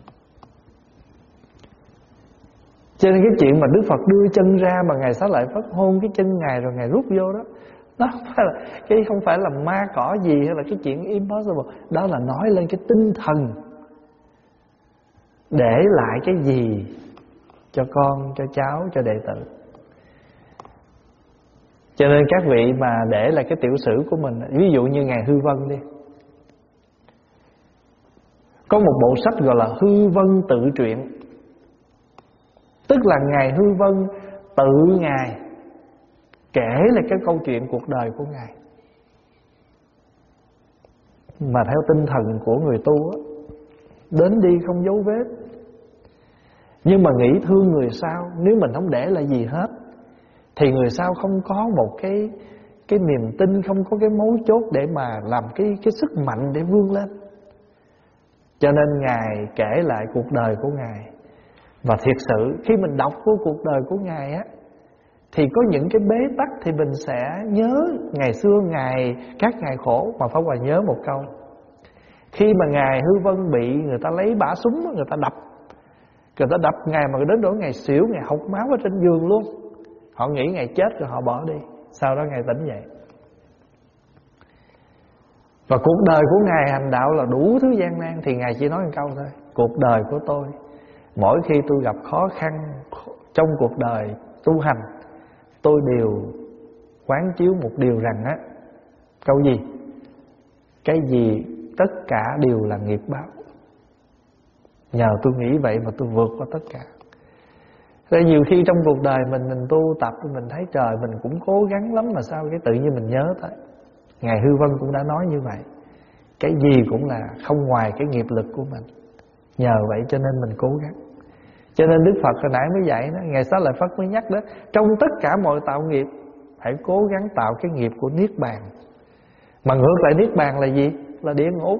Cho nên cái chuyện mà Đức Phật đưa chân ra mà Ngài Xá Lợi Phất hôn cái chân Ngài rồi Ngài rút vô đó, đó không phải là, cái không phải là ma cỏ gì hay là cái chuyện impossible. Đó là nói lên cái tinh thần để lại cái gì cho con, cho cháu, cho đệ tử. Cho nên các vị mà để lại cái tiểu sử của mình, ví dụ như Ngài Hư Vân đi, có một bộ sách gọi là Hư Vân Tự Truyện. Tức là Ngài Hư Vân tự Ngài kể lại cái câu chuyện cuộc đời của Ngài, mà theo tinh thần của người tu á, đến đi không dấu vết. Nhưng mà nghĩ thương người sau, nếu mình không để lại gì hết thì người sau không có một cái cái niềm tin, không có cái mấu chốt để mà làm cái cái sức mạnh để vươn lên. Cho nên Ngài kể lại cuộc đời của Ngài. Và thiệt sự khi mình đọc của cuộc đời của Ngài á, thì có những cái bế tắc thì mình sẽ nhớ ngày xưa Ngài, các Ngài khổ. Mà Pháp Hòa nhớ một câu, khi mà Ngài Hư Vân bị người ta lấy bả súng, người ta đập, người ta đập Ngài mà đến đổi Ngài xỉu, Ngài hộc máu ở trên giường luôn. Họ nghĩ Ngài chết rồi họ bỏ đi. Sau đó Ngài tỉnh dậy. Và cuộc đời của Ngài hành đạo là đủ thứ gian nan, thì Ngài chỉ nói một câu thôi: cuộc đời của tôi, mỗi khi tôi gặp khó khăn trong cuộc đời tu hành, tôi đều quán chiếu một điều rằng á, câu gì? Cái gì tất cả đều là nghiệp báo. Nhờ tôi nghĩ vậy mà tôi vượt qua tất cả. Thế nhiều khi trong cuộc đời mình mình tu tập, mình thấy trời mình cũng cố gắng lắm mà sao cái tự nhiên mình nhớ tới. Ngài Hư Vân cũng đã nói như vậy. Cái gì cũng là không ngoài cái nghiệp lực của mình. Nhờ vậy cho nên mình cố gắng. Cho nên Đức Phật hồi nãy mới dạy đó, Ngài Xá Lợi Phất mới nhắc đó, trong tất cả mọi tạo nghiệp hãy cố gắng tạo cái nghiệp của Niết Bàn. Mà ngược lại Niết Bàn là gì? Là địa ngục.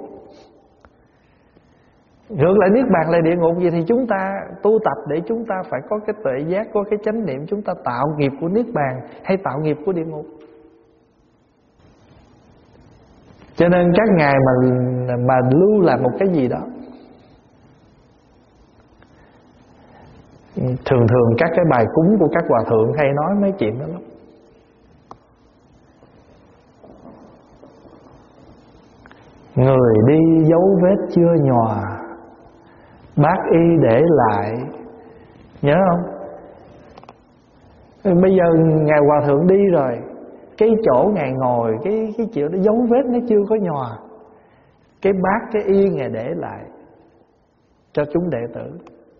Ngược lại Niết Bàn là địa ngục. Vậy thì chúng ta tu tập để chúng ta phải có cái tuệ giác, có cái chánh niệm, chúng ta tạo nghiệp của Niết Bàn hay tạo nghiệp của địa ngục. Cho nên các ngài mà mà lưu làm một cái gì đó, thường thường các cái bài cúng của các hòa thượng hay nói mấy chuyện đó lắm. Người đi dấu vết chưa nhòa, bác y để lại. Nhớ không? Bây giờ ngài hòa thượng đi rồi, cái chỗ ngài ngồi, cái cái chuyện đó dấu vết nó chưa có nhòa, cái bát cái y ngài để lại cho chúng đệ tử.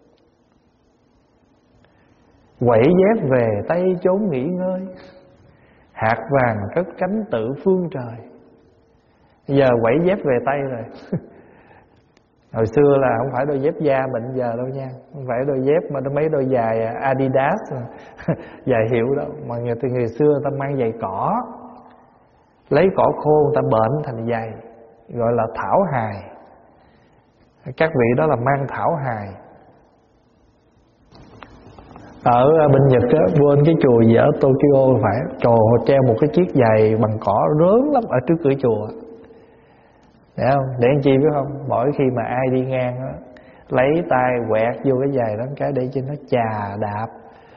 Quẩy dép về tay chốn nghỉ ngơi, hạt vàng cất cánh tự phương trời. Giờ quẩy dép về tay rồi. Hồi xưa là không phải đôi dép da mình giờ đâu nha, không phải đôi dép mà mấy đôi giày Adidas giày hiệu đâu, mà người từ người xưa ta mang giày cỏ, lấy cỏ khô người ta bệnh thành giày, gọi là thảo hài. Các vị đó là mang thảo hài. Ở bên Nhật á, bên cái chùa gì ở Tokyo phải, trồ treo một cái chiếc giày bằng cỏ lớn lắm ở trước cửa chùa. Để không? Để anh chi biết không? Mỗi khi mà ai đi ngang đó, lấy tay quẹt vô cái giày đó cái để cho nó chà đạp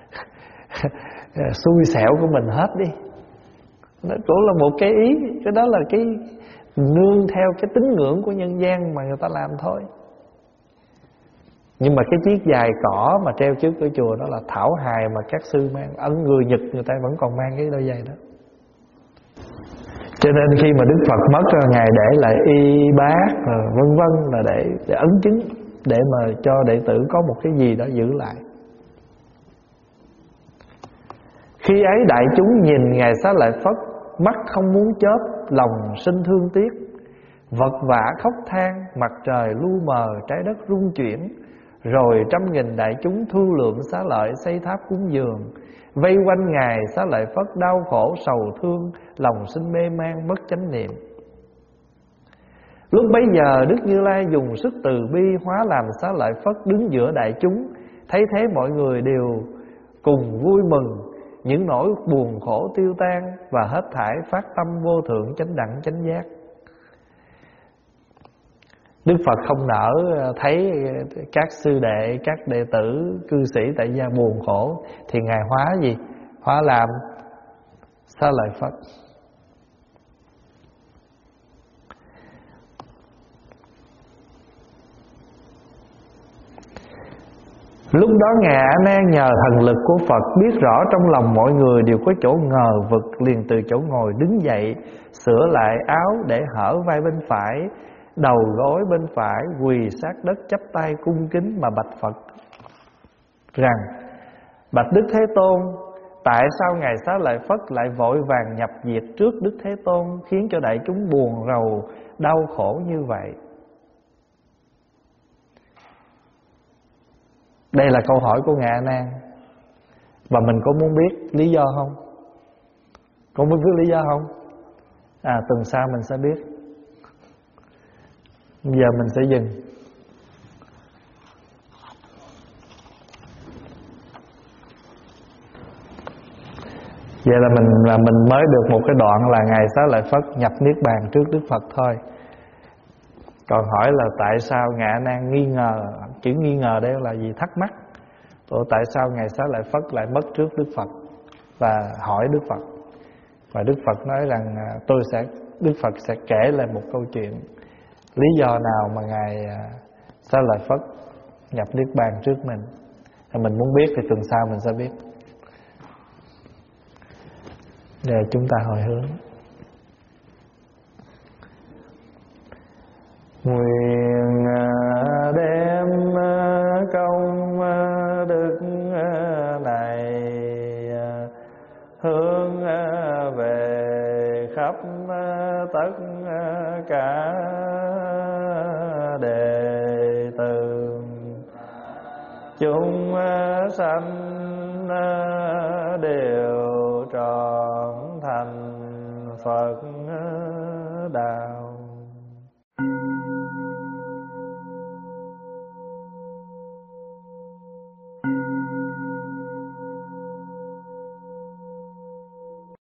xui xẻo của mình hết đi. Nó cũng là một cái ý. Cái đó là cái nương theo cái tín ngưỡng của nhân gian mà người ta làm thôi. Nhưng mà cái chiếc giày cỏ mà treo trước cửa chùa đó là thảo hài mà các sư mang. Ấn người Nhật người ta vẫn còn mang cái đôi giày đó. Cho nên khi mà Đức Phật mất, ngài để lại y bát vân vân là để, để ấn chứng, để mà cho đệ tử có một cái gì đó giữ lại. Khi ấy đại chúng nhìn ngài Xá Lợi Phất, mắt không muốn chớp, lòng sinh thương tiếc, vật vã khóc than, mặt trời lu mờ, trái đất rung chuyển. Rồi trăm nghìn đại chúng thương lượng Xá Lợi xây tháp cúng dường, vây quanh ngài Xá Lợi Phất đau khổ sầu thương, lòng sinh mê man mất chánh niệm. Lúc bấy giờ Đức Như Lai dùng sức từ bi hóa làm Xá Lợi Phất đứng giữa đại chúng. Thấy thế mọi người đều cùng vui mừng, những nỗi buồn khổ tiêu tan, và hết thảy phát tâm vô thượng chánh đẳng chánh giác. Đức Phật không nỡ thấy các sư đệ, các đệ tử, cư sĩ tại gia buồn khổ, thì ngài hóa gì? Hóa làm Xá Lợi Phất. Lúc đó ngài A Nan nhờ thần lực của Phật biết rõ trong lòng mọi người đều có chỗ ngờ vực, liền từ chỗ ngồi đứng dậy, sửa lại áo để hở vai bên phải, đầu gối bên phải, quỳ sát đất chắp tay cung kính mà bạch Phật rằng: Bạch Đức Thế Tôn, tại sao ngài Xá Lợi Phất lại vội vàng nhập diệt trước Đức Thế Tôn, khiến cho đại chúng buồn rầu đau khổ như vậy? Đây là câu hỏi của ngài A Nan, và mình có muốn biết lý do không? Có muốn biết lý do không? À, tuần sau mình sẽ biết. Giờ mình sẽ dừng. Vậy là mình là mình mới được một cái đoạn là ngài Xá Lợi Phất nhập niết bàn trước Đức Phật thôi. Còn hỏi là tại sao ngài A Nan nghi ngờ, chữ nghi ngờ đây là gì? Thắc mắc. Ủa tại sao ngài Xá Lợi Phất lại mất trước Đức Phật, và hỏi Đức Phật. Và Đức Phật nói rằng tôi sẽ Đức Phật sẽ kể lại một câu chuyện, lý do nào mà ngài Xá Lợi Phất nhập niết bàn trước mình. Thì mình muốn biết thì tuần sau mình sẽ biết. Để chúng ta hồi hướng. Nguyện đem công đức này hướng về khắp tất cả đệ tử chúng sanh đều trọn thành Phật